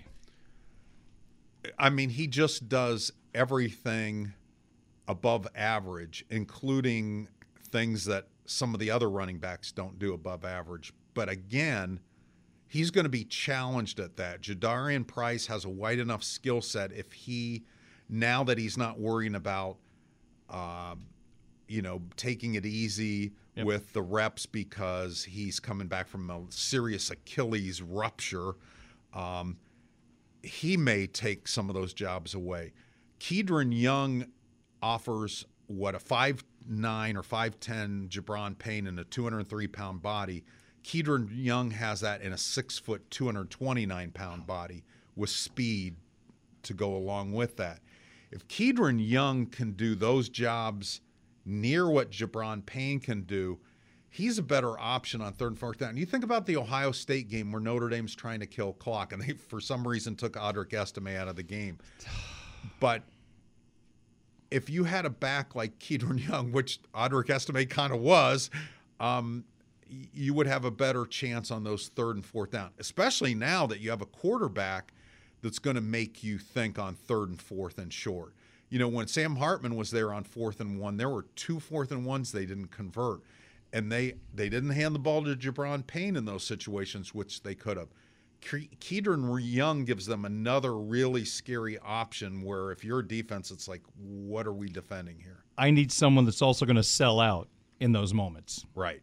I mean, he just does everything above average, including things that some of the other running backs don't do above average. But again, he's going to be challenged at that. Jadarian Price has a wide enough skill set if he, now that he's not worrying about, uh, you know, taking it easy yep. with the reps because he's coming back from a serious Achilles rupture, um, he may take some of those jobs away. Kedron Young offers, what, a five nine or five ten Jabron Payne in a two hundred three pound body. Kedron Young has that in a six foot, two hundred twenty-nine pound body with speed to go along with that. If Kedron Young can do those jobs near what Jabron Payne can do, he's a better option on third and fourth down. You think about the Ohio State game where Notre Dame's trying to kill clock, and they, for some reason, took Audric Estime out of the game. But if you had a back like Kedron Young, which Audric Estime kind of was, um, you would have a better chance on those third and fourth down, especially now that you have a quarterback that's going to make you think on third and fourth and short. You know, when Sam Hartman was there on fourth and one, there were two fourth and ones they didn't convert. And they, they didn't hand the ball to Jabron Payne in those situations, which they could have. Kedron Young gives them another really scary option where if you're a defense, it's like, what are we defending here? I need someone that's also going to sell out in those moments. Right.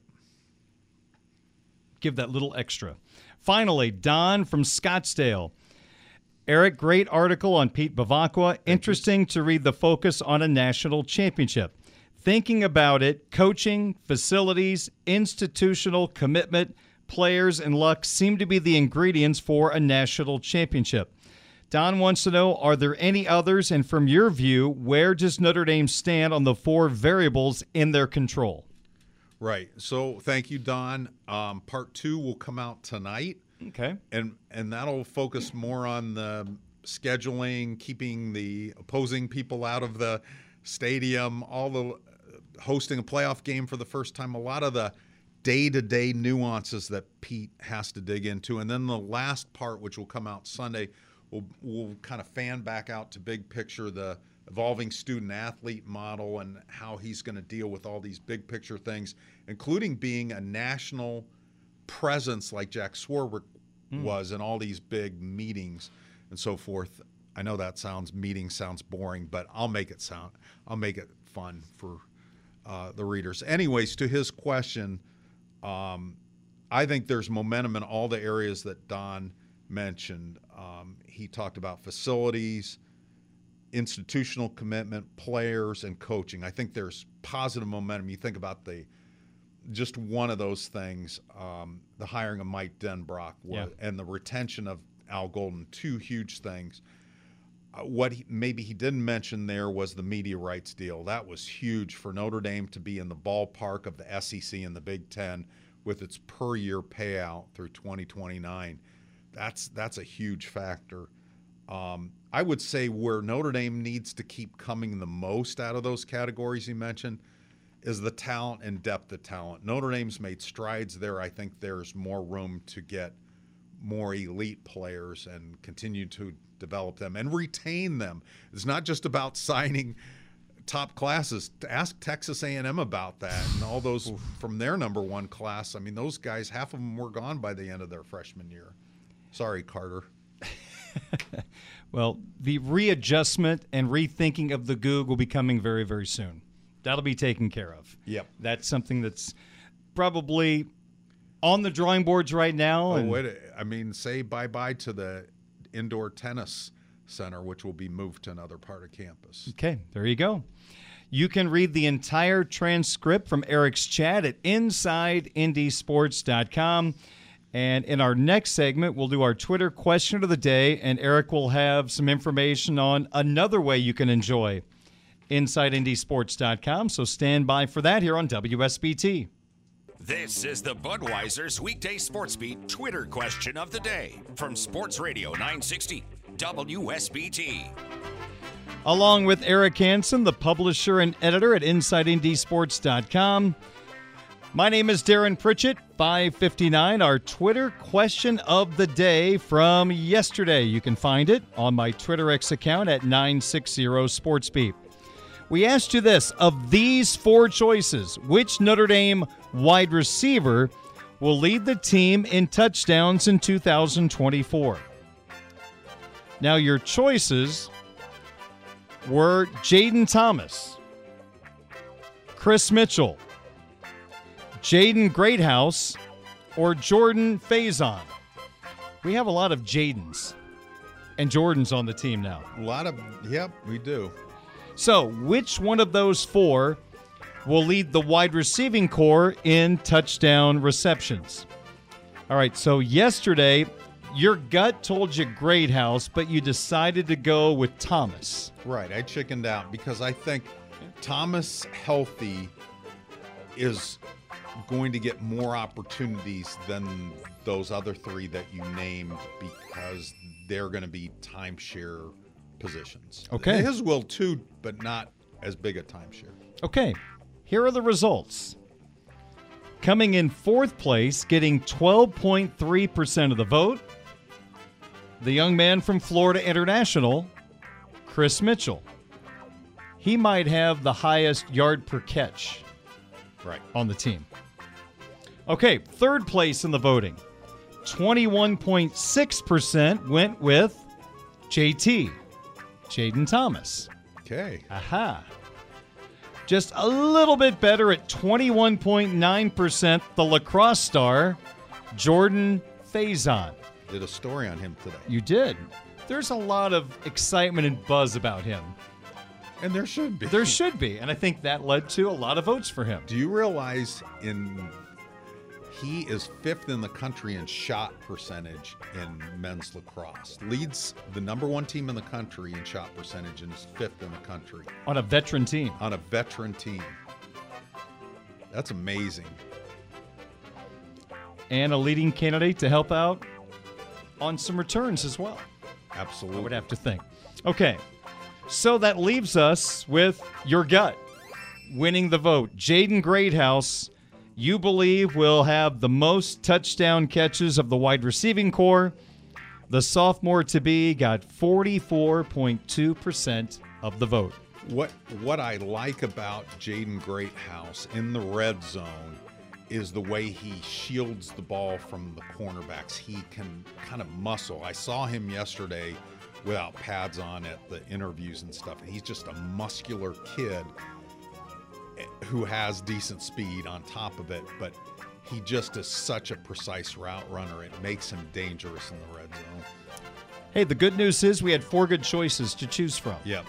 Give that little extra. Finally, Don from Scottsdale. Eric, great article on Pete Bavacqua. Interesting to read the focus on a national championship. Thinking about it, coaching, facilities, institutional commitment, players, and luck seem to be the ingredients for a national championship. Don wants to know, are there any others? And from your view, where does Notre Dame stand on the four variables in their control? Right. So thank you, Don. Um, part two will come out tonight. Okay. And and that'll focus more on the scheduling, keeping the opposing people out of the stadium, all the hosting a playoff game for the first time, a lot of the day-to-day nuances that Pete has to dig into. And then the last part, which will come out Sunday, will will kind of fan back out to big picture, the evolving student-athlete model and how he's going to deal with all these big picture things, including being a national presence like Jack Swarbrick mm. was in all these big meetings and so forth. I know that sounds meeting sounds boring, but I'll make it sound I'll make it fun for uh, the readers. Anyways, to his question, um, I think there's momentum in all the areas that Don mentioned. Um, he talked about facilities, institutional commitment, players, and coaching. I think there's positive momentum. You think about the just one of those things, um, the hiring of Mike Denbrock was, yeah. and the retention of Al Golden, two huge things. Uh, what he, maybe he didn't mention there was the media rights deal. That was huge for Notre Dame to be in the ballpark of the S E C and the Big Ten with its per-year payout through twenty twenty-nine. That's that's a huge factor. Um, I would say where Notre Dame needs to keep coming the most out of those categories you mentioned is the talent and depth of talent. Notre Dame's made strides there. I think there's more room to get more elite players and continue to develop them and retain them. It's not just about signing top classes. Ask Texas A and M about that and all those from their number one class. I mean, those guys, half of them were gone by the end of their freshman year. Sorry, Carter. Well, the readjustment and rethinking of the Goog will be coming very, very soon. That'll be taken care of. Yep. That's something that's probably on the drawing boards right now. Oh, and wait. I mean, say bye-bye to the indoor tennis center, which will be moved to another part of campus. Okay, there you go. You can read the entire transcript from Eric's chat at inside Indy Sports dot com. And in our next segment, we'll do our Twitter question of the day, and Eric will have some information on another way you can enjoy inside Indy Sports dot com. So stand by for that here on W S B T. This is the Budweiser's Weekday Sports Beat Twitter question of the day from Sports Radio nine sixty W S B T. Along with Eric Hansen, the publisher and editor at Inside Indy Sports dot com. My name is Darren Pritchett, five fifty-nine, our Twitter question of the day from yesterday. You can find it on my Twitter X account at nine sixty SportsBeat. We asked you this: of these four choices, which Notre Dame wide receiver will lead the team in touchdowns in two thousand twenty-four? Now, your choices were Jaden Thomas, Chris Mitchell, Jaden Greathouse, or Jordan Faison. We have a lot of Jadens and Jordans on the team now. A lot of, yep, we do. So, which one of those four will lead the wide receiving core in touchdown receptions? All right, so yesterday, your gut told you Greathouse, but you decided to go with Thomas. Right, I chickened out because I think Thomas healthy is going to get more opportunities than those other three that you named because they're going to be timeshare positions. Okay. His will too, but not as big a timeshare. Okay, here are the results. Coming in fourth place, getting twelve point three percent of the vote, the young man from Florida International, Chris Mitchell. He might have the highest yard per catch right on the team. Okay, third place in the voting, twenty-one point six percent went with J T, Jaden Thomas. Okay. Aha. Just a little bit better at twenty-one point nine percent, the lacrosse star, Jordan Faison. Did a story on him today. You did. There's a lot of excitement and buzz about him. And there should be. There should be. And I think that led to a lot of votes for him. Do you realize in he is fifth in the country in shot percentage in men's lacrosse? Leads the number one team in the country in shot percentage and is fifth in the country. On a veteran team. On a veteran team. That's amazing. And a leading candidate to help out on some returns as well. Absolutely. I would have to think. Okay, so that leaves us with your gut winning the vote. Jaden Greathouse, you believe, will have the most touchdown catches of the wide receiving core. The sophomore to be got forty-four point two percent of the vote. What what I like about Jaden Greathouse in the red zone is the way he shields the ball from the cornerbacks. He can kind of muscle. I saw him yesterday without pads on at the interviews and stuff. And he's just a muscular kid who has decent speed on top of it, but he just is such a precise route runner. It makes him dangerous in the red zone. Hey, the good news is we had four good choices to choose from. Yep.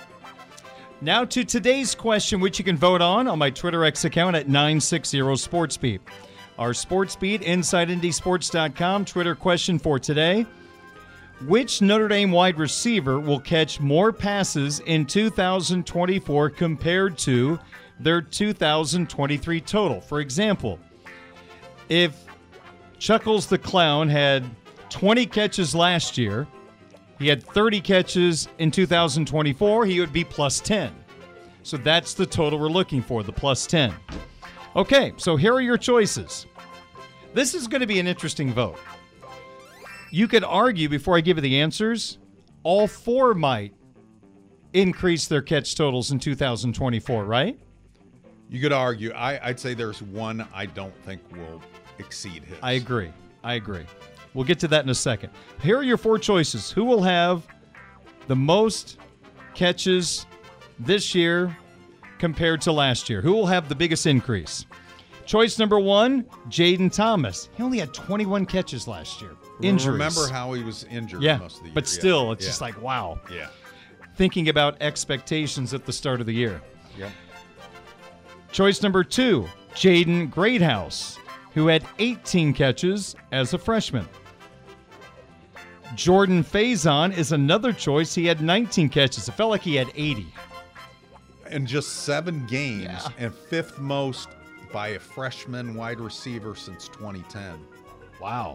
Now to today's question, which you can vote on on my Twitter X account at nine sixty SportsBeat. Our SportsBeat, Inside Indy Sports dot com Twitter question for today. Which Notre Dame wide receiver will catch more passes in two thousand twenty-four compared to their two thousand twenty-three total? For example, if Chuckles the Clown had twenty catches last year, he had thirty catches in two thousand twenty-four, he would be plus ten. So that's the total we're looking for, the plus ten. Okay, so here are your choices. This is going to be an interesting vote. You could argue, before I give you the answers, all four might increase their catch totals in two thousand twenty-four, right? You could argue. I, I'd say there's one I don't think will exceed his. I agree. I agree. We'll get to that in a second. Here are your four choices. Who will have the most catches this year compared to last year? Who will have the biggest increase? Choice number one, Jaden Thomas. He only had twenty-one catches last year. Injuries. Remember how he was injured yeah, most of the year. But still, yeah. it's yeah. just like, wow. Yeah. Thinking about expectations at the start of the year. Yep. Choice number two, Jaden Greathouse, who had eighteen catches as a freshman. Jordan Faison is another choice. He had nineteen catches. It felt like he had eighty. In just seven games Yeah. and fifth most by a freshman wide receiver since twenty ten. Wow.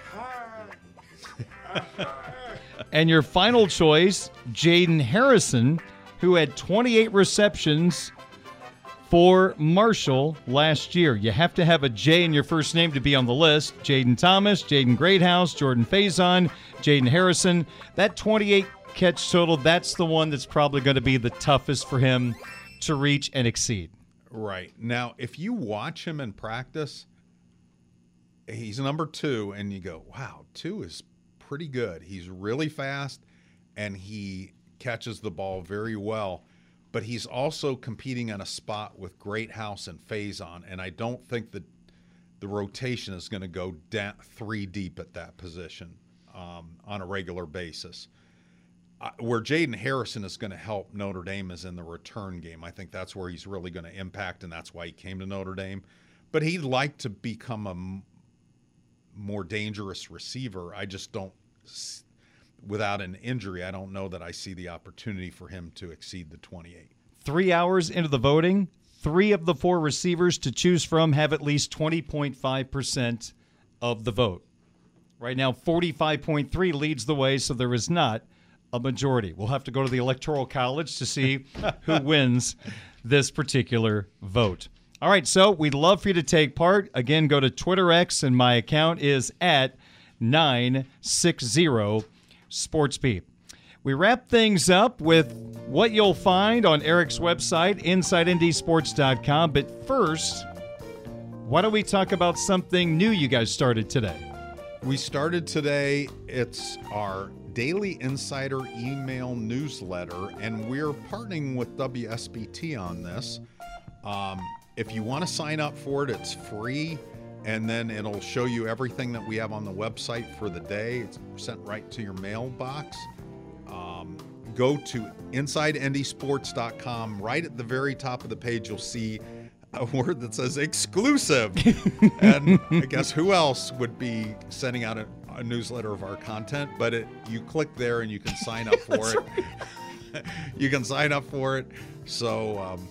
And your final choice, Jaden Harrison, who had twenty-eight receptions for Marshall last year. You have to have a J in your first name to be on the list. Jaden Thomas, Jaden Greathouse, Jordan Faison, Jaden Harrison. That twenty-eight catch total, that's the one that's probably going to be the toughest for him to reach and exceed. Right. Now, if you watch him in practice, he's number two, and you go, wow, two is pretty good. He's really fast, and he catches the ball very well. But he's also competing on a spot with Greathouse and Faison, and I don't think that the rotation is going to go da- three deep at that position um, on a regular basis. Uh, where Jaden Harrison is going to help Notre Dame is in the return game. I think that's where he's really going to impact, and that's why he came to Notre Dame. But he'd like to become a m- more dangerous receiver. I just don't, without an injury, I don't know that I see the opportunity for him to exceed the twenty-eight. Three hours into the voting, three of the four receivers to choose from have at least twenty point five percent of the vote. Right now, forty-five point three leads the way, so there is not a majority. We'll have to go to the Electoral College to see who wins this particular vote. All right, so we'd love for you to take part. Again, go to Twitter X, and my account is at nine sixty SportsBeat. We wrap things up with what you'll find on Eric's website, inside n d sports dot com. But first, why don't we talk about something new you guys started today? We started today. It's our Daily Insider email newsletter, and we're partnering with W S B T on this. Um, if you want to sign up for it, it's free, and then it'll show you everything that we have on the website for the day. It's sent right to your mailbox. Um, go to inside n d sports dot com. Right at the very top of the page, you'll see a word that says exclusive. And I guess who else would be sending out a, a newsletter of our content? But it, you click there and you can sign up for it. Right. You can sign up for it. So, um,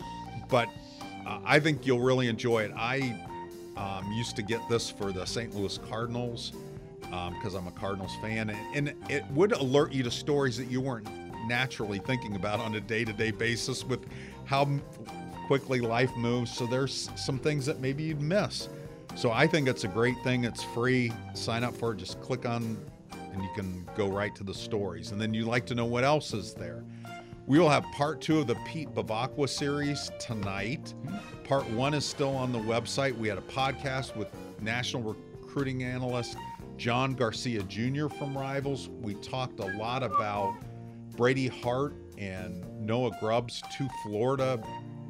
but uh, I think you'll really enjoy it. I um, used to get this for the Saint Louis Cardinals because um, I'm a Cardinals fan. And, and it would alert you to stories that you weren't naturally thinking about on a day-to-day basis with how quickly life moves. So there's some things that maybe you'd miss. So I think it's a great thing. It's free. Sign up for it. Just click on and you can go right to the stories. And then you'd like to know what else is there. We will have part two of the Pete Bavacqua series tonight. Part one is still on the website. We had a podcast with national recruiting analyst John Garcia Junior from Rivals. We talked a lot about Brady Hart and Noah Grubbs, two Florida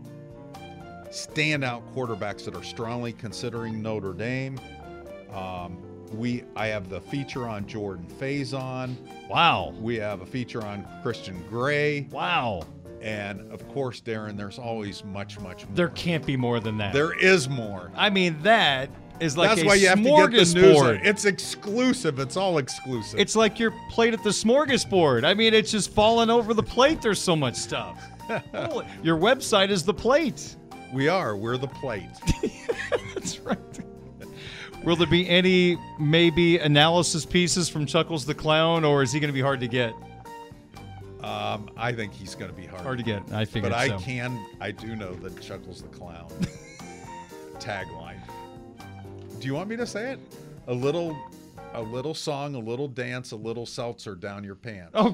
standout quarterbacks that are strongly considering Notre Dame. Um, we I have the feature on Jordan Faison. Wow. We have a feature on Christian Gray. Wow. And of course, Darren, there's always much, much more. There can't be more than that. There is more. I mean, that is like That's a why you have to get the news. smorgasbord. It's exclusive. It's all exclusive. It's like your plate at the smorgasbord. I mean, it's just falling over the plate. There's so much stuff. Holy, your website is the plate. We are. We're the plate. That's right. Will there be any maybe analysis pieces from Chuckles the Clown, or is he going to be hard to get? Um, I think he's going to be hard. Hard to get. I figured But I so. can. I do know the Chuckles the Clown tagline. Do you want me to say it? A little, a little song, a little dance, a little seltzer down your pants. Oh.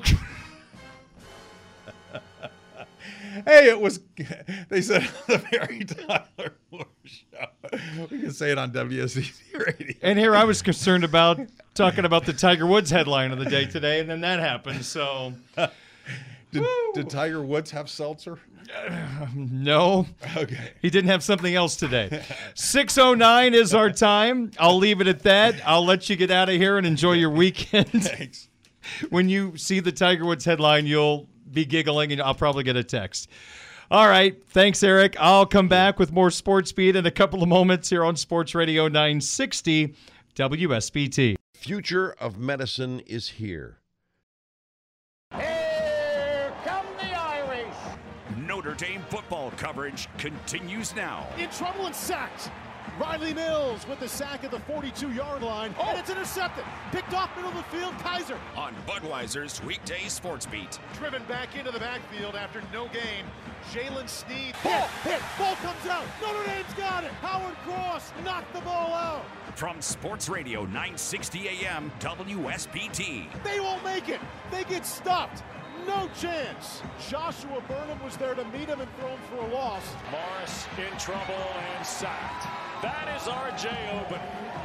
Hey, it was, they said on the Mary Tyler Moore show. We can say it on W S B T radio. And here I was concerned about talking about the Tiger Woods headline of the day today, and then that happened, so. Did, did Tiger Woods have seltzer? Uh, no. Okay. He didn't have something else today. six oh nine is our time. I'll leave it at that. I'll let you get out of here and enjoy your weekend. Thanks. When you see the Tiger Woods headline, you'll be giggling, and I'll probably get a text. All right. Thanks, Eric. I'll come back with more Sports Beat in a couple of moments here on Sports Radio nine sixty W S B T. Future of medicine is here. Here come the Irish. Notre Dame football coverage continues now. In trouble and sacked. Riley Mills with the sack at the forty-two-yard line, oh. and it's intercepted. Picked off middle of the field, Kaiser. On Budweiser's Weekday Sports Beat. Driven back into the backfield after no gain. Jalen Sneed hit, hit, ball comes out. Notre Dame's got it. Howard Cross knocked the ball out. From Sports Radio nine sixty A M W S B T. They won't make it. They get stopped. No chance. Joshua Burnham was there to meet him and throw him for a loss. Morris in trouble and sacked. That is R J open.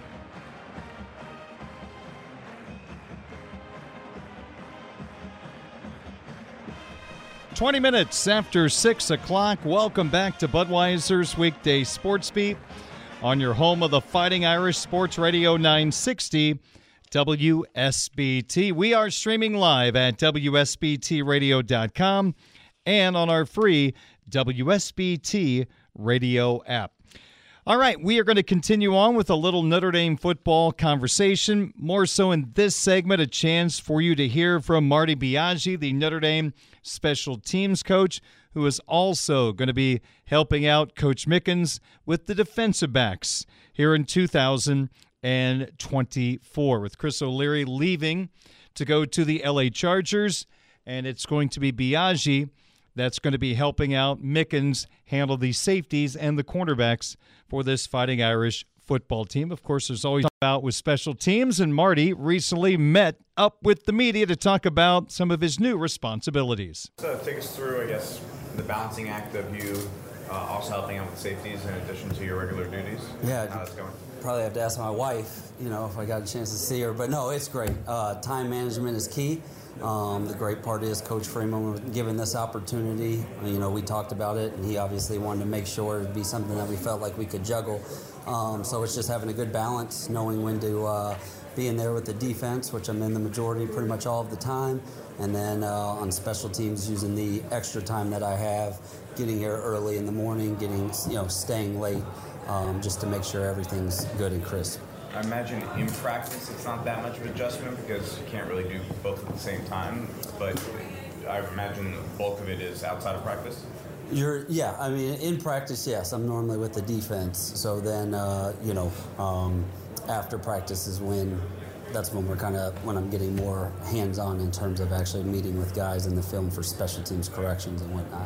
twenty minutes after six o'clock. Welcome back to Budweiser's Weekday Sports Beat on your home of the Fighting Irish, Sports Radio nine sixty W S B T. We are streaming live at W S B T radio dot com and on our free W S B T radio app. All right, we are going to continue on with a little Notre Dame football conversation. More so in this segment, a chance for you to hear from Marty Biagi, the Notre Dame special teams coach, who is also going to be helping out Coach Mickens with the defensive backs here in two thousand twenty-four, with Chris O'Leary leaving to go to the L A Chargers, and it's going to be Biagi that's going to be helping out Mickens handle the safeties and the cornerbacks for this Fighting Irish football team. Of course, there's always about with special teams, and Marty recently met up with the media to talk about some of his new responsibilities. So take us through, I guess, the balancing act of you uh, also helping out with safeties in addition to your regular duties. Yeah, how that's going. Probably have to ask my wife, you know, if I got a chance to see her. But no, it's great. Uh, time management is key. Um, the great part is Coach Freeman was given this opportunity. You know, we talked about it, and he obviously wanted to make sure it'd be something that we felt like we could juggle. Um, so it's just having a good balance, knowing when to uh, be in there with the defense, which I'm in the majority pretty much all of the time, and then uh, on special teams using the extra time that I have, getting here early in the morning, getting, you know, staying late, um, just to make sure everything's good and crisp. I imagine in practice it's not that much of an adjustment because you can't really do both at the same time, but I imagine the bulk of it is outside of practice. You're, yeah, I mean, in practice, yes, I'm normally with the defense. So then, uh, you know, um, after practice is when, that's when we're kind of, when I'm getting more hands-on in terms of actually meeting with guys in the film for special teams corrections and whatnot.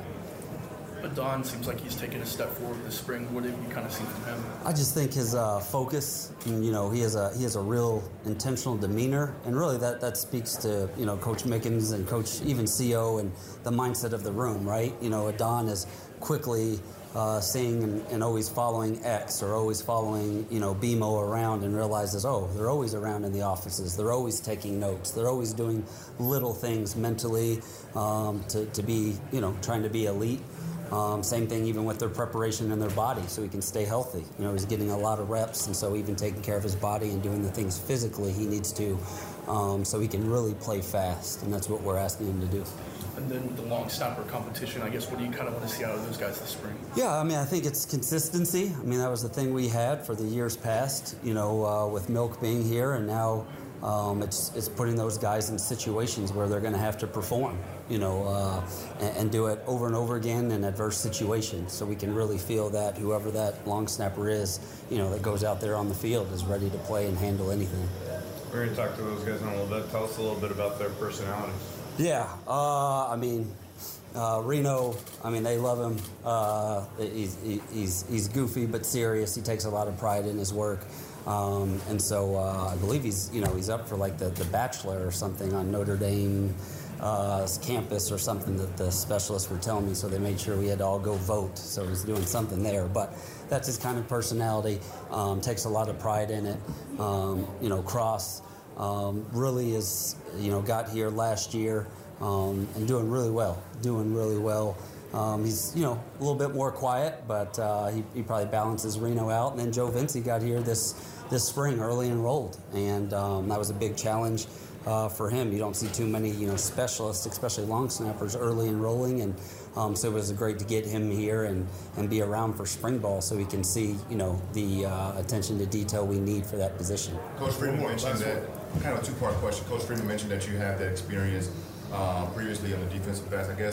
But Don seems like he's taken a step forward this spring. What have you kind of seen from him? I just think his uh, focus, and, you know, he has a he has a real intentional demeanor, and really that, that speaks to, you know, Coach Mickens and Coach even C O and the mindset of the room, right? You know, Don is quickly uh, seeing and, and always following X or always following, you know, B M O around and realizes, oh, they're always around in the offices. They're always taking notes. They're always doing little things mentally um, to, to be, you know, trying to be elite. Um, same thing even with their preparation in their body so he can stay healthy. You know, he's getting a lot of reps, and so even taking care of his body and doing the things physically he needs to um, so he can really play fast, and that's what we're asking him to do. And then with the long snapper competition, I guess, what do you kind of want to see out of those guys this spring? Yeah, I mean, I think it's consistency. I mean, that was the thing we had for the years past, you know, uh, with Milk being here, and now um, it's, it's putting those guys in situations where they're going to have to perform. You know, uh, and, and do it over and over again in adverse situations, so we can really feel that whoever that long snapper is, you know, that goes out there on the field is ready to play and handle anything. We're going to talk to those guys in a little bit. Tell us a little bit about their personalities. Yeah, uh, I mean, uh, Reno, I mean, they love him. Uh, he's, he's, he's goofy but serious. He takes a lot of pride in his work. Um, and so uh, I believe he's, you know, he's up for like the, the Bachelor or something on Notre Dame Uh, campus or something that the specialists were telling me, so they made sure we had to all go vote, so he's doing something there. But that's his kind of personality. Um, takes a lot of pride in it. Um, you know, Cross um, really is, you know, got here last year um, and doing really well, doing really well. Um, he's, you know, a little bit more quiet, but uh, he, he probably balances Reno out. And then Joe Vinci got here this, this spring, early enrolled, and um, that was a big challenge. Uh, for him, you don't see too many, you know, specialists, especially long snappers, early enrolling, and um, so it was great to get him here and, and be around for spring ball, so we can see, you know, the uh, attention to detail we need for that position. Coach Freeman mentioned that, kind of a two-part question. Coach Freeman mentioned that you have that experience uh, previously on the defensive backs. I guess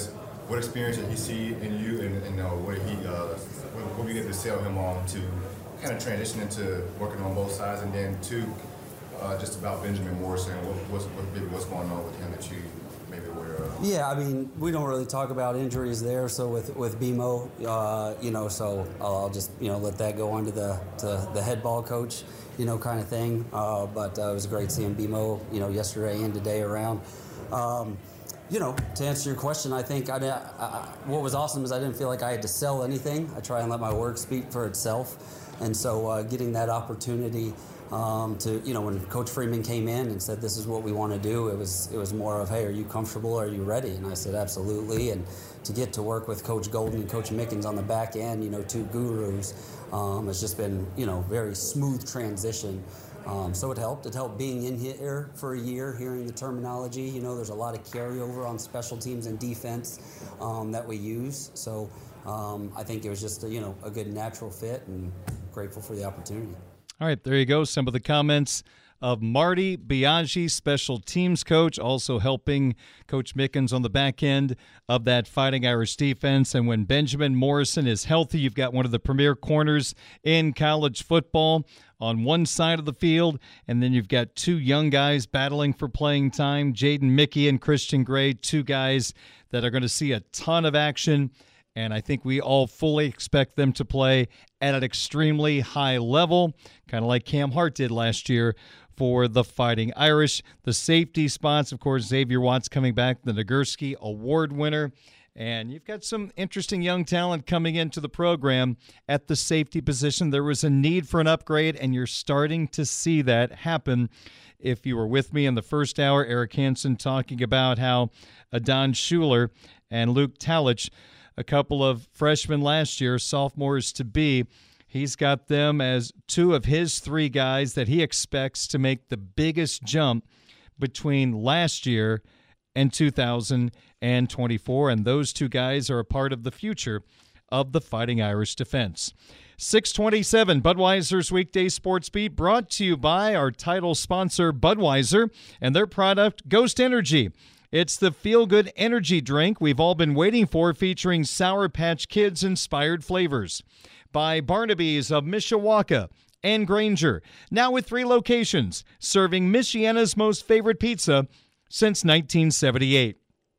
what experience did he see in you, and, and uh, what he, uh, what, what we get to sell him on to kind of transition into working on both sides, and then two, uh, just about Benjamin Morrison, what, what's, what, maybe what's going on with him that you maybe aware of? Yeah, I mean, we don't really talk about injuries there. So with with B M O, uh, you know, so I'll just you know let that go on to the to the head ball coach, you know, kind of thing. Uh, but uh, it was great seeing B M O, you know, yesterday and today around. Um, You know, to answer your question, I think I, I, what was awesome is I didn't feel like I had to sell anything. I try and let my work speak for itself. And so uh, getting that opportunity um, to, you know, when Coach Freeman came in and said, this is what we want to do, it was it was more of, hey, are you comfortable? Are you ready? And I said, absolutely. And to get to work with Coach Golden and Coach Mickens on the back end, you know, two gurus, um, it's just been, you know, very smooth transition. Um, so it helped. It helped being in here for a year, hearing the terminology. You know, there's a lot of carryover on special teams and defense um, that we use. So um, I think it was just, a, you know, a good natural fit, and grateful for the opportunity. All right, there you go. Some of the comments of Marty Biaggi, special teams coach, also helping Coach Mickens on the back end of that Fighting Irish defense. And when Benjamin Morrison is healthy, you've got one of the premier corners in college football on one side of the field, and then you've got two young guys battling for playing time, Jaden Mickey and Christian Gray, two guys that are going to see a ton of action, and I think we all fully expect them to play at an extremely high level, kind of like Cam Hart did last year for the Fighting Irish. The safety spots, of course, Xavier Watts coming back, the Nagurski Award winner. And you've got some interesting young talent coming into the program at the safety position. There was a need for an upgrade, and you're starting to see that happen. If you were with me in the first hour, Eric Hansen talking about how Adon Schuler and Luke Talich, a couple of freshmen last year, sophomores to be, he's got them as two of his three guys that he expects to make the biggest jump between last year and two thousand twenty-four, and those two guys are a part of the future of the Fighting Irish defense. six twenty-seven, Budweiser's Weekday Sports Beat, brought to you by our title sponsor, Budweiser, and their product, Ghost Energy. It's the feel-good energy drink we've all been waiting for, featuring Sour Patch Kids-inspired flavors. By Barnaby's of Mishawaka and Granger, now with three locations, serving Michiana's most favorite pizza since nineteen seventy-eight.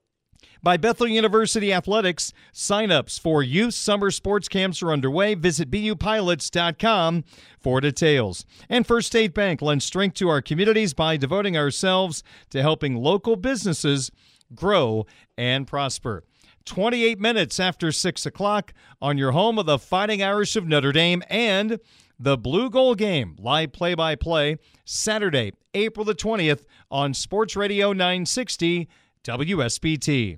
By Bethel University Athletics, sign-ups for youth summer sports camps are underway. Visit b u pilots dot com for details. And First State Bank lends strength to our communities by devoting ourselves to helping local businesses grow and prosper. twenty-eight minutes after six o'clock on your home of the Fighting Irish of Notre Dame and the Blue Gold Game, live play-by-play, Saturday, April the twentieth on Sports Radio nine sixty W S B T.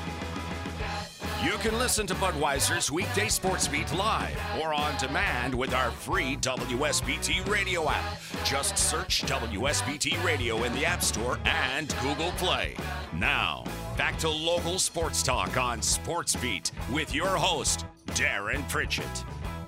You can listen to Budweiser's Weekday Sports Beat live or on demand with our free W S B T radio app. Just search W S B T Radio in the App Store and Google Play. Now, back to local sports talk on Sports Beat with your host, Darren Pritchett.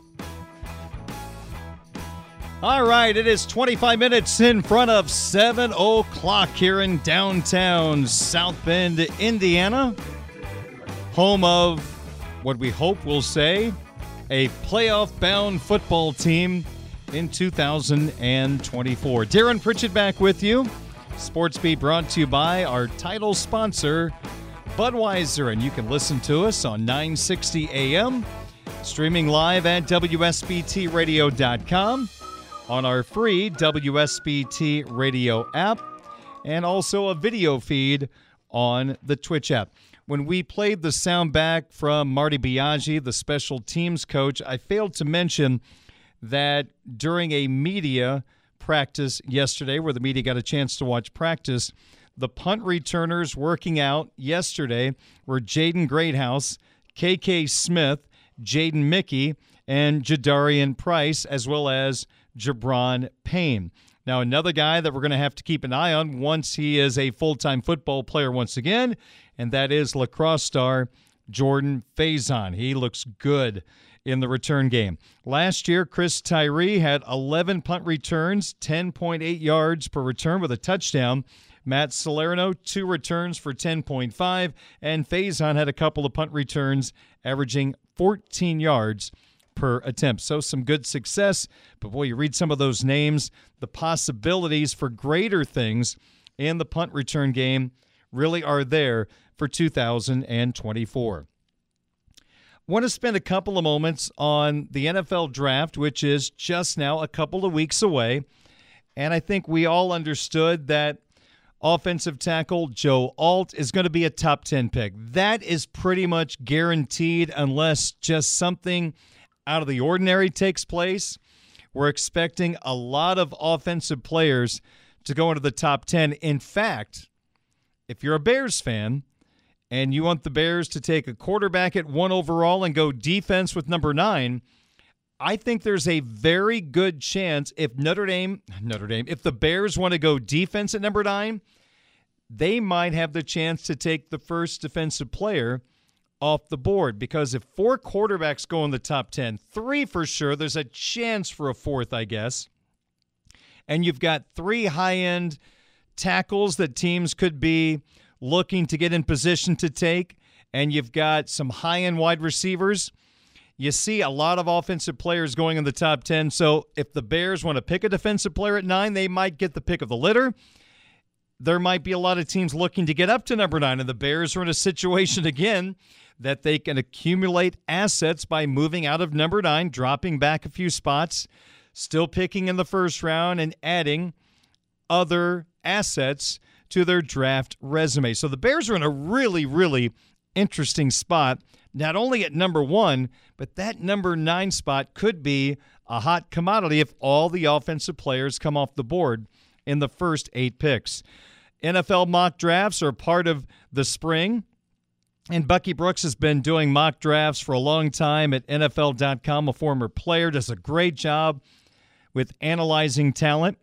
All right, it is twenty-five minutes in front of seven o'clock here in downtown South Bend, Indiana. Home of what we hope will say a playoff-bound football team in two thousand twenty-four. Darren Pritchett back with you. Sports Beat brought to you by our title sponsor, Budweiser. And you can listen to us on nine sixty A M, streaming live at W S B T radio dot com, on our free W S B T radio app, and also a video feed on the Twitch app. When we played the sound back from Marty Biaggi, the special teams coach, I failed to mention that during a media practice yesterday, where the media got a chance to watch practice, the punt returners working out yesterday were Jaden Greathouse, K K Smith, Jaden Mickey, and Jadarian Price, as well as Jabron Payne. Now, another guy that we're going to have to keep an eye on once he is a full-time football player once again, and that is lacrosse star Jordan Faison. He looks good in the return game. Last year, Chris Tyree had eleven punt returns, ten point eight yards per return with a touchdown. Matt Salerno, two returns for ten point five, and Faison had a couple of punt returns, averaging fourteen yards per attempt. So some good success, but boy, you read some of those names, the possibilities for greater things in the punt return game really are there for two thousand twenty-four. Want to spend a couple of moments on the N F L draft, which is just now a couple of weeks away. And I think we all understood that offensive tackle Joe Alt is going to be a top ten pick. That is pretty much guaranteed unless just something out of the ordinary takes place. We're expecting a lot of offensive players to go into the top ten. In fact, if you're a Bears fan, and you want the Bears to take a quarterback at one overall and go defense with number nine, I think there's a very good chance if Notre Dame, Notre Dame, if the Bears want to go defense at number nine, they might have the chance to take the first defensive player off the board. Because if four quarterbacks go in the top ten, three for sure, there's a chance for a fourth, I guess. And you've got three high-end tackles that teams could be looking to get in position to take, and you've got some high-end wide receivers. You see a lot of offensive players going in the top ten, so if the Bears want to pick a defensive player at nine, they might get the pick of the litter. There might be a lot of teams looking to get up to number nine, and the Bears are in a situation, again, that they can accumulate assets by moving out of number nine, dropping back a few spots, still picking in the first round, and adding other assets to their draft resume. So the Bears are in a really, really interesting spot, not only at number one, but that number nine spot could be a hot commodity if all the offensive players come off the board in the first eight picks. N F L mock drafts are part of the spring, and Bucky Brooks has been doing mock drafts for a long time at N F L dot com, a former player, does a great job with analyzing talent.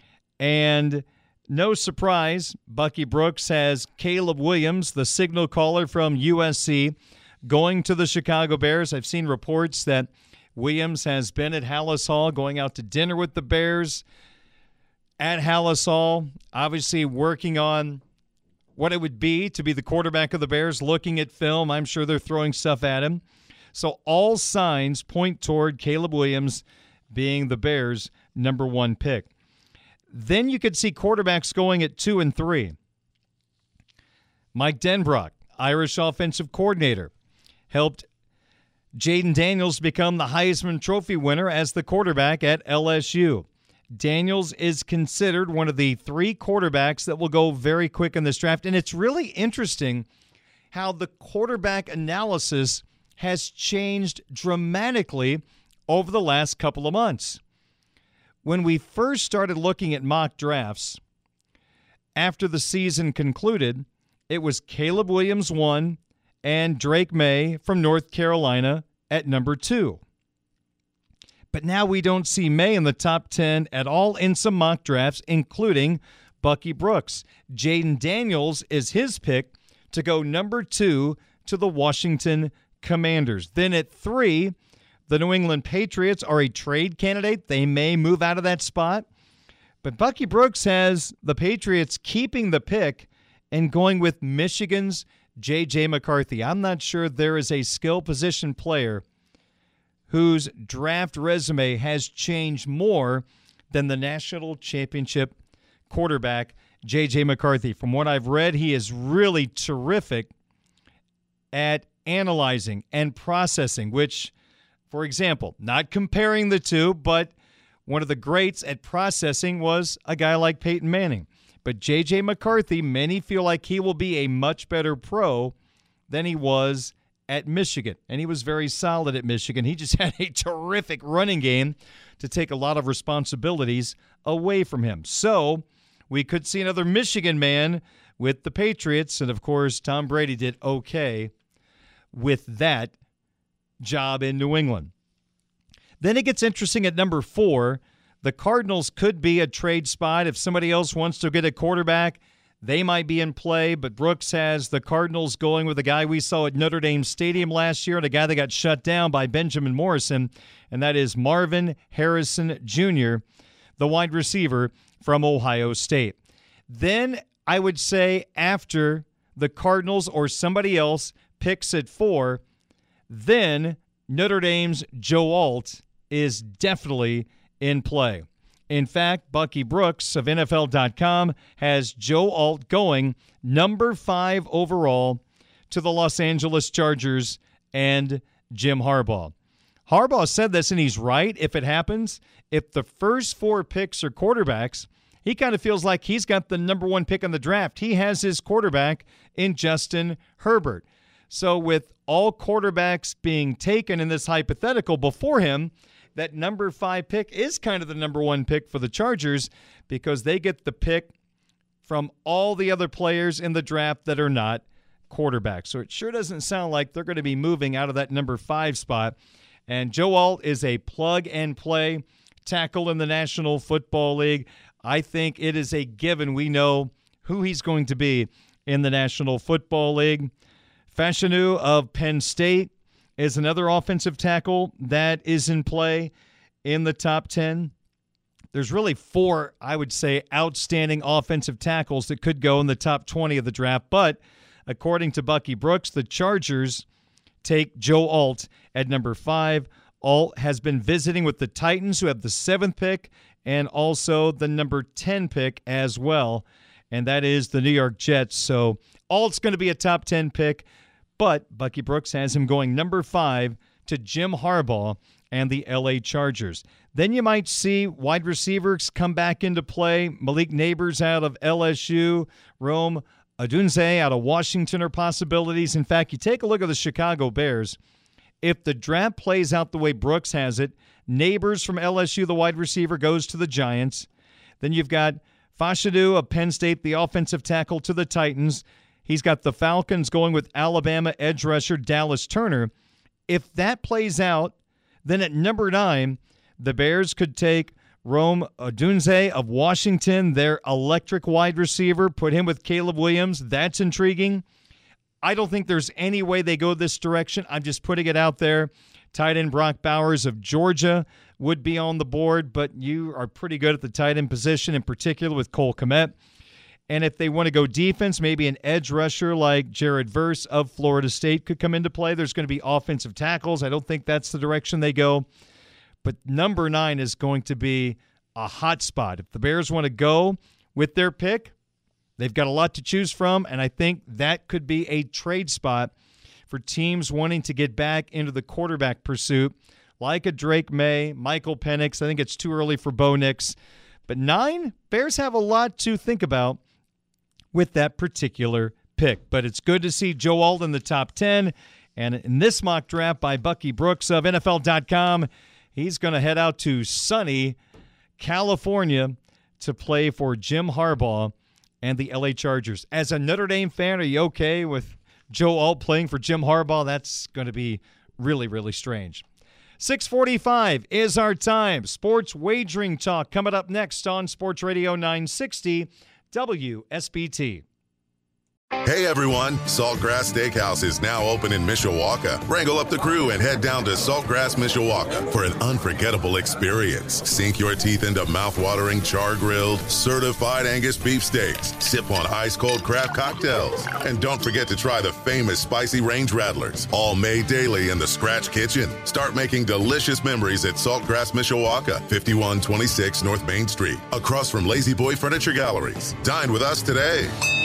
And no surprise, Bucky Brooks has Caleb Williams, the signal caller from U S C, going to the Chicago Bears. I've seen reports that Williams has been at Halas Hall, going out to dinner with the Bears at Halas Hall, obviously working on what it would be to be the quarterback of the Bears, looking at film. I'm sure they're throwing stuff at him. So all signs point toward Caleb Williams being the Bears' number one pick. Then you could see quarterbacks going at two and three. Mike Denbrock, Irish offensive coordinator, helped Jaden Daniels become the Heisman Trophy winner as the quarterback at L S U. Daniels is considered one of the three quarterbacks that will go very quick in this draft. And it's really interesting how the quarterback analysis has changed dramatically over the last couple of months. When we first started looking at mock drafts, after the season concluded, it was Caleb Williams one and Drake May from North Carolina at number two. But now we don't see May in the top ten at all in some mock drafts, including Bucky Brooks. Jaden Daniels is his pick to go number two to the Washington Commanders. Then at three, the New England Patriots are a trade candidate. They may move out of that spot. But Bucky Brooks has the Patriots keeping the pick and going with Michigan's J J McCarthy. I'm not sure there is a skill position player whose draft resume has changed more than the national championship quarterback J J McCarthy. From what I've read, he is really terrific at analyzing and processing, which, for example, not comparing the two, but one of the greats at processing was a guy like Peyton Manning. But J J McCarthy, many feel like he will be a much better pro than he was at Michigan. And he was very solid at Michigan. He just had a terrific running game to take a lot of responsibilities away from him. So we could see another Michigan man with the Patriots. And, of course, Tom Brady did okay with that job in New England. Then it gets interesting at number four. The Cardinals could be a trade spot. If somebody else wants to get a quarterback, they might be in play. But Brooks has the Cardinals going with a guy we saw at Notre Dame Stadium last year and a guy that got shut down by Benjamin Morrison, and that is Marvin Harrison Junior, the wide receiver from Ohio State. Then I would say after the Cardinals or somebody else picks at four, then Notre Dame's Joe Alt is definitely in play. In fact, Bucky Brooks of N F L dot com has Joe Alt going number five overall to the Los Angeles Chargers and Jim Harbaugh. Harbaugh said this, and he's right. If it happens, if the first four picks are quarterbacks, he kind of feels like he's got the number one pick in the draft. He has his quarterback in Justin Herbert. So with all quarterbacks being taken in this hypothetical before him, that number five pick is kind of the number one pick for the Chargers because they get the pick from all the other players in the draft that are not quarterbacks. So it sure doesn't sound like they're going to be moving out of that number five spot. And Joe Alt is a plug-and-play tackle in the National Football League. I think it is a given. We know who he's going to be in the National Football League. Fashanu of Penn State is another offensive tackle that is in play in the top ten. There's really four, I would say, outstanding offensive tackles that could go in the top twenty of the draft. But according to Bucky Brooks, the Chargers take Joe Alt at number five. Alt has been visiting with the Titans, who have the seventh pick, and also the number ten pick as well, and that is the New York Jets. So Alt's going to be a top ten pick, but Bucky Brooks has him going number five to Jim Harbaugh and the L A Chargers. Then you might see wide receivers come back into play. Malik Neighbors out of L S U, Rome Odunze out of Washington are possibilities. In fact, you take a look at the Chicago Bears. If the draft plays out the way Brooks has it, Neighbors from L S U, the wide receiver, goes to the Giants. Then you've got Fashanu of Penn State, the offensive tackle, to the Titans. He's got the Falcons going with Alabama edge rusher Dallas Turner. If that plays out, then at number nine, the Bears could take Rome Odunze of Washington, their electric wide receiver, put him with Caleb Williams. That's intriguing. I don't think there's any way they go this direction. I'm just putting it out there. Tight end Brock Bowers of Georgia would be on the board, but you are pretty good at the tight end position, in particular with Cole Kmet. And if they want to go defense, maybe an edge rusher like Jared Verse of Florida State could come into play. There's going to be offensive tackles. I don't think that's the direction they go. But number nine is going to be a hot spot. If the Bears want to go with their pick, they've got a lot to choose from, and I think that could be a trade spot for teams wanting to get back into the quarterback pursuit, like a Drake May, Michael Penix. I think it's too early for Bo Nix. But nine, Bears have a lot to think about with that particular pick. But it's good to see Joe Alt in the top ten. And in this mock draft by Bucky Brooks of N F L dot com, he's going to head out to sunny California to play for Jim Harbaugh and the L A Chargers. As a Notre Dame fan, are you okay with Joe Alt playing for Jim Harbaugh? That's going to be really, really strange. six forty-five is our time. Sports wagering talk coming up next on Sports Radio nine sixty W S B T. Hey everyone, Saltgrass Steakhouse is now open in Mishawaka. Wrangle up the crew and head down to Saltgrass Mishawaka for an unforgettable experience. Sink your teeth into mouth-watering char-grilled, certified Angus beef steaks. Sip on ice-cold craft cocktails. And don't forget to try the famous spicy range rattlers, all made daily in the Scratch Kitchen. Start making delicious memories at Saltgrass Mishawaka, fifty-one twenty-six North Main Street, across from Lazy Boy Furniture Galleries. Dine with us today.